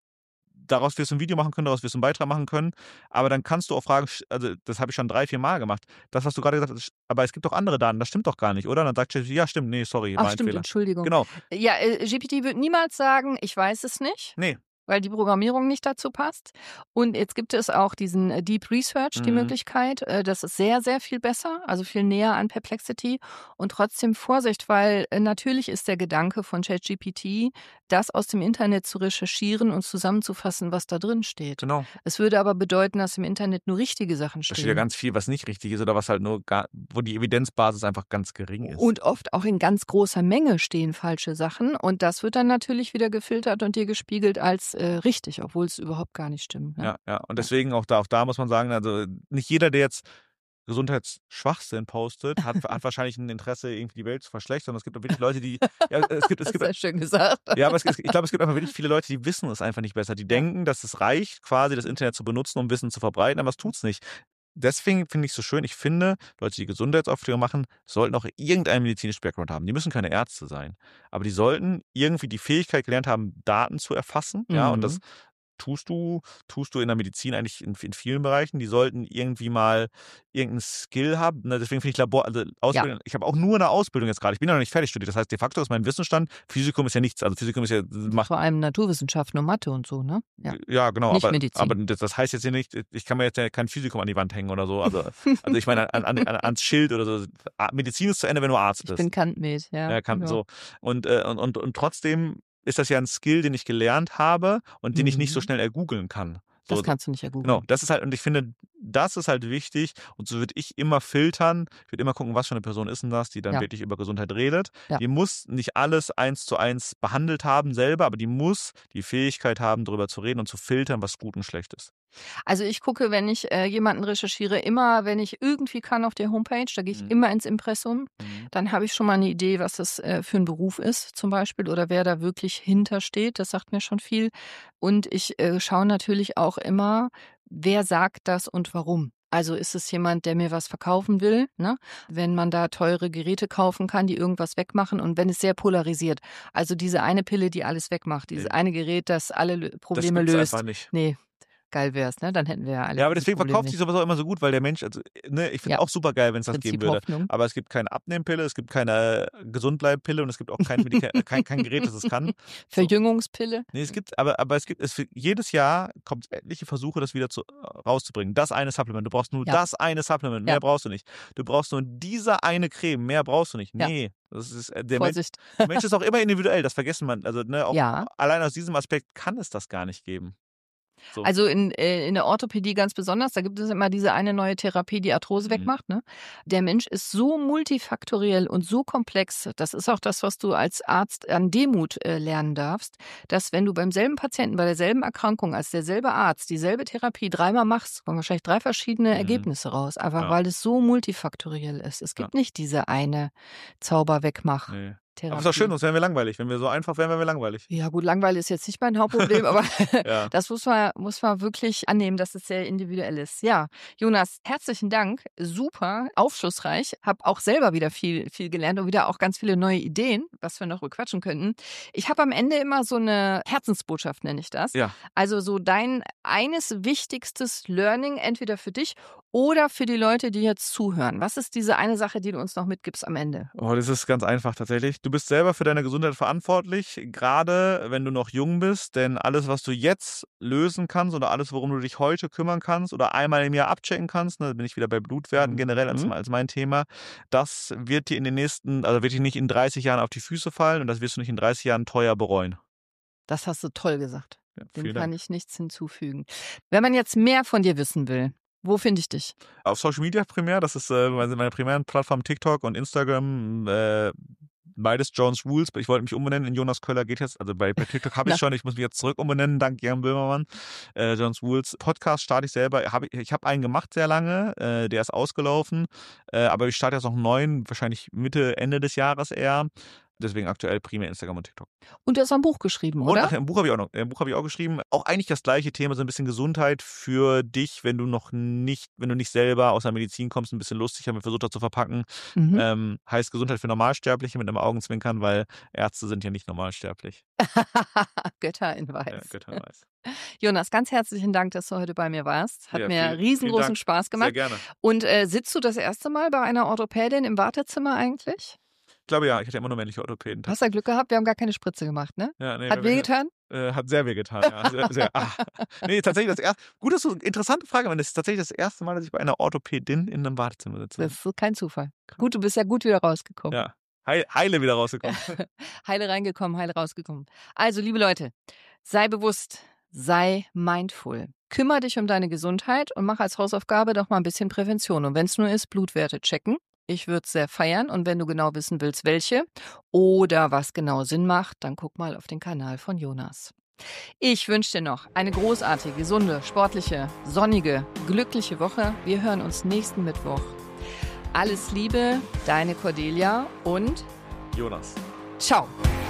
Daraus wirst du ein Video machen können, daraus wirst du einen Beitrag machen können, aber dann kannst du auch fragen, also das habe ich schon drei, vier Mal gemacht, das, was du gerade gesagt hast, aber es gibt doch andere Daten, das stimmt doch gar nicht, oder? Dann sagt ChatGPT, ja stimmt, nee, sorry, Ach war ein stimmt, Fehler. Entschuldigung. Genau. Ja, äh, G P T wird niemals sagen, ich weiß es nicht. Nee. Weil die Programmierung nicht dazu passt. Und jetzt gibt es auch diesen äh, Deep Research, die Mhm. Möglichkeit. Äh, das ist sehr, sehr viel besser, also viel näher an Perplexity. Und trotzdem Vorsicht, weil äh, natürlich ist der Gedanke von ChatGPT, das aus dem Internet zu recherchieren und zusammenzufassen, was da drin steht. Genau. Es würde aber bedeuten, dass im Internet nur richtige Sachen Da stehen. steht ja ganz viel, was nicht richtig ist oder was halt nur, gar, wo die Evidenzbasis einfach ganz gering ist. Und oft auch in ganz großer Menge stehen falsche Sachen. Und das wird dann natürlich wieder gefiltert und dir gespiegelt als äh, richtig, obwohl es überhaupt gar nicht stimmt. Ne? Ja, ja. Und deswegen auch da, auch da muss man sagen, also nicht jeder, der jetzt Gesundheitsschwachsinn postet, hat, hat wahrscheinlich ein Interesse, irgendwie die Welt zu verschlechtern. Es gibt auch wirklich Leute, die. Ja, es gibt, es Das gibt, ist ja schön gesagt. Ja, aber es, ich glaube, es gibt einfach wirklich viele Leute, die wissen es einfach nicht besser. Die denken, dass es reicht, quasi das Internet zu benutzen, um Wissen zu verbreiten, aber es tut's nicht. Deswegen finde ich es so schön, ich finde, Leute, die Gesundheitsaufklärung machen, sollten auch irgendeinen medizinischen Background haben. Die müssen keine Ärzte sein. Aber die sollten irgendwie die Fähigkeit gelernt haben, Daten zu erfassen. Mhm. Ja, und das tust du, tust du in der Medizin eigentlich in, in vielen Bereichen. Die sollten irgendwie mal irgendeinen Skill haben. Ne, deswegen finde ich Labor, also Ausbildung, ja. Ich habe auch nur eine Ausbildung jetzt gerade. Ich bin ja noch nicht fertig studiert. Das heißt, de facto ist mein Wissensstand, Physikum ist ja nichts. Also Physikum ist ja. Macht vor allem Naturwissenschaften und Mathe und so, ne? Ja, ja genau. Nicht aber, Medizin. aber das, das heißt jetzt hier nicht, ich kann mir jetzt ja kein Physikum an die Wand hängen oder so. Also, also ich meine, an, an, an, ans Schild oder so. Medizin ist zu Ende, wenn du Arzt bist. Ich bin Kantmed, ja. Ja, Kant, genau. so. Und, äh, und, und, und trotzdem ist das ja ein Skill, den ich gelernt habe und den Mhm. ich nicht so schnell ergoogeln kann. So, das kannst du nicht ergoogeln. Genau, das ist halt, und ich finde, das ist halt wichtig und so würde ich immer filtern. Ich würde immer gucken, was für eine Person ist denn das, die dann Ja. wirklich über Gesundheit redet. Ja. Die muss nicht alles eins zu eins behandelt haben selber, aber die muss die Fähigkeit haben, darüber zu reden und zu filtern, was gut und schlecht ist. Also ich gucke, wenn ich äh, jemanden recherchiere, immer, wenn ich irgendwie kann auf der Homepage, da gehe ich Mhm. immer ins Impressum. Mhm. Dann habe ich schon mal eine Idee, was das äh, für ein Beruf ist zum Beispiel oder wer da wirklich hintersteht. Das sagt mir schon viel. Und ich äh, schaue natürlich auch immer, wer sagt das und warum. Also ist es jemand, der mir was verkaufen will, ne? Wenn man da teure Geräte kaufen kann, die irgendwas wegmachen und wenn es sehr polarisiert. Also diese eine Pille, die alles wegmacht, dieses Nee. eine Gerät, das alle Lö- Probleme das gibt's löst. einfach nicht. Nee, geil wär's, ne? Dann hätten wir ja alle. Ja, aber diese deswegen Probleme verkauft sich nicht. sowas auch immer so gut, weil der Mensch, also, ne, ich finde Ja. auch super geil, wenn es das Prinzip geben würde. Hoffnung. Aber es gibt keine Abnehmpille, es gibt keine Gesundbleibpille und es gibt auch kein, Medika kein, kein Gerät, das es kann. Verjüngungspille. Nee, es gibt, aber, aber es gibt, es für jedes Jahr kommt etliche Versuche, das wieder zu, rauszubringen. Das eine Supplement. Du brauchst nur Ja. das eine Supplement, mehr Ja. brauchst du nicht. Du brauchst nur diese eine Creme, mehr brauchst du nicht. Ja. Nee, das ist, äh, der, Mensch, Vorsicht. der Mensch ist auch immer individuell, das vergessen man. Also, ne, auch Ja. allein aus diesem Aspekt kann es das gar nicht geben. So. Also in, äh, in der Orthopädie ganz besonders, da gibt es immer diese eine neue Therapie, die Arthrose Mhm. wegmacht. Ne? Der Mensch ist so multifaktoriell und so komplex, das ist auch das, was du als Arzt an Demut äh, lernen darfst, dass wenn du beim selben Patienten, bei derselben Erkrankung, als derselbe Arzt, dieselbe Therapie dreimal machst, kommen wahrscheinlich drei verschiedene Mhm. Ergebnisse raus, einfach Ja. weil es so multifaktoriell ist. Es gibt Ja. nicht diese eine Zauber-Wegmach. Nee. Therapie. Aber ist doch schön, sonst wären wir langweilig. Wenn wir so einfach wären, wären wir langweilig. Ja gut, Langeweile ist jetzt nicht mein Hauptproblem, aber Ja. das muss man, muss man wirklich annehmen, dass es sehr individuell ist. Ja, Jonas, herzlichen Dank. Super, aufschlussreich. Hab auch selber wieder viel, viel gelernt und wieder auch ganz viele neue Ideen, was wir noch bequatschen könnten. Ich habe am Ende immer so eine Herzensbotschaft, nenne ich das. Ja. Also so dein eines wichtigstes Learning, entweder für dich oder für die Leute, die jetzt zuhören. Was ist diese eine Sache, die du uns noch mitgibst am Ende? Oh, das ist ganz einfach tatsächlich. Du bist selber für deine Gesundheit verantwortlich, gerade wenn du noch jung bist, denn alles, was du jetzt lösen kannst oder alles, worum du dich heute kümmern kannst oder einmal im Jahr abchecken kannst, ne, da bin ich wieder bei Blutwerten Mhm. generell als, als mein Thema, das wird dir in den nächsten, also wird dir nicht in dreißig Jahren auf die Füße fallen und das wirst du nicht in dreißig Jahren teuer bereuen. Das hast du toll gesagt. Ja, Dem vielen kann Dank. ich nichts hinzufügen. Wenn man jetzt mehr von dir wissen will, wo finde ich dich? Auf Social Media primär, das ist äh, meine meine primären Plattformen TikTok und Instagram, äh, beides Jones Rules. Ich wollte mich umbenennen in Jonas Köller geht jetzt, also bei, bei TikTok habe ich Na. schon, ich muss mich jetzt zurück umbenennen, dank Jan Böhmermann. Äh, Jones Rules Podcast starte ich selber, hab ich, ich habe einen gemacht sehr lange, äh, der ist ausgelaufen, äh, aber ich starte jetzt noch einen neuen, wahrscheinlich Mitte, Ende des Jahres eher. deswegen aktuell primär Instagram und TikTok. Und du hast ein Buch geschrieben, oder? Und ach, ein Buch habe ich auch noch. Ein Buch habe ich auch geschrieben. Auch eigentlich das gleiche Thema, so ein bisschen Gesundheit für dich, wenn du noch nicht, wenn du nicht selber aus der Medizin kommst, ein bisschen lustig, haben wir versucht, das zu verpacken. Mhm. Ähm, heißt Gesundheit für Normalsterbliche mit einem Augenzwinkern, weil Ärzte sind ja nicht normalsterblich. Götter in Weiß. Ja, Götter in Weiß. Jonas, ganz herzlichen Dank, dass du heute bei mir warst. Hat ja, mir viel, riesengroßen Spaß gemacht. Sehr gerne. Und äh, sitzt du das erste Mal bei einer Orthopädin im Wartezimmer eigentlich? Ich glaube ja, ich hatte immer nur männliche Orthopäden. Hast du Glück gehabt? Wir haben gar keine Spritze gemacht, ne? Ja, nee, hat wehgetan? Äh, hat sehr wehgetan, ja. Sehr, sehr, ah. Nee, tatsächlich das erste. Gut, das ist eine interessante Frage, aber das ist tatsächlich das erste Mal, dass ich bei einer Orthopädin in einem Wartezimmer sitze. Das ist kein Zufall. Gut, du bist ja gut wieder rausgekommen. Ja, Heil, heile wieder rausgekommen. Heile reingekommen, heile rausgekommen. Also, liebe Leute, sei bewusst, sei mindful. Kümmere dich um deine Gesundheit und mach als Hausaufgabe doch mal ein bisschen Prävention. Und wenn es nur ist, Blutwerte checken. Ich würde es sehr feiern und wenn du genau wissen willst, welche oder was genau Sinn macht, dann guck mal auf den Kanal von Jonas. Ich wünsche dir noch eine großartige, gesunde, sportliche, sonnige, glückliche Woche. Wir hören uns nächsten Mittwoch. Alles Liebe, deine Cordelia und Jonas. Ciao.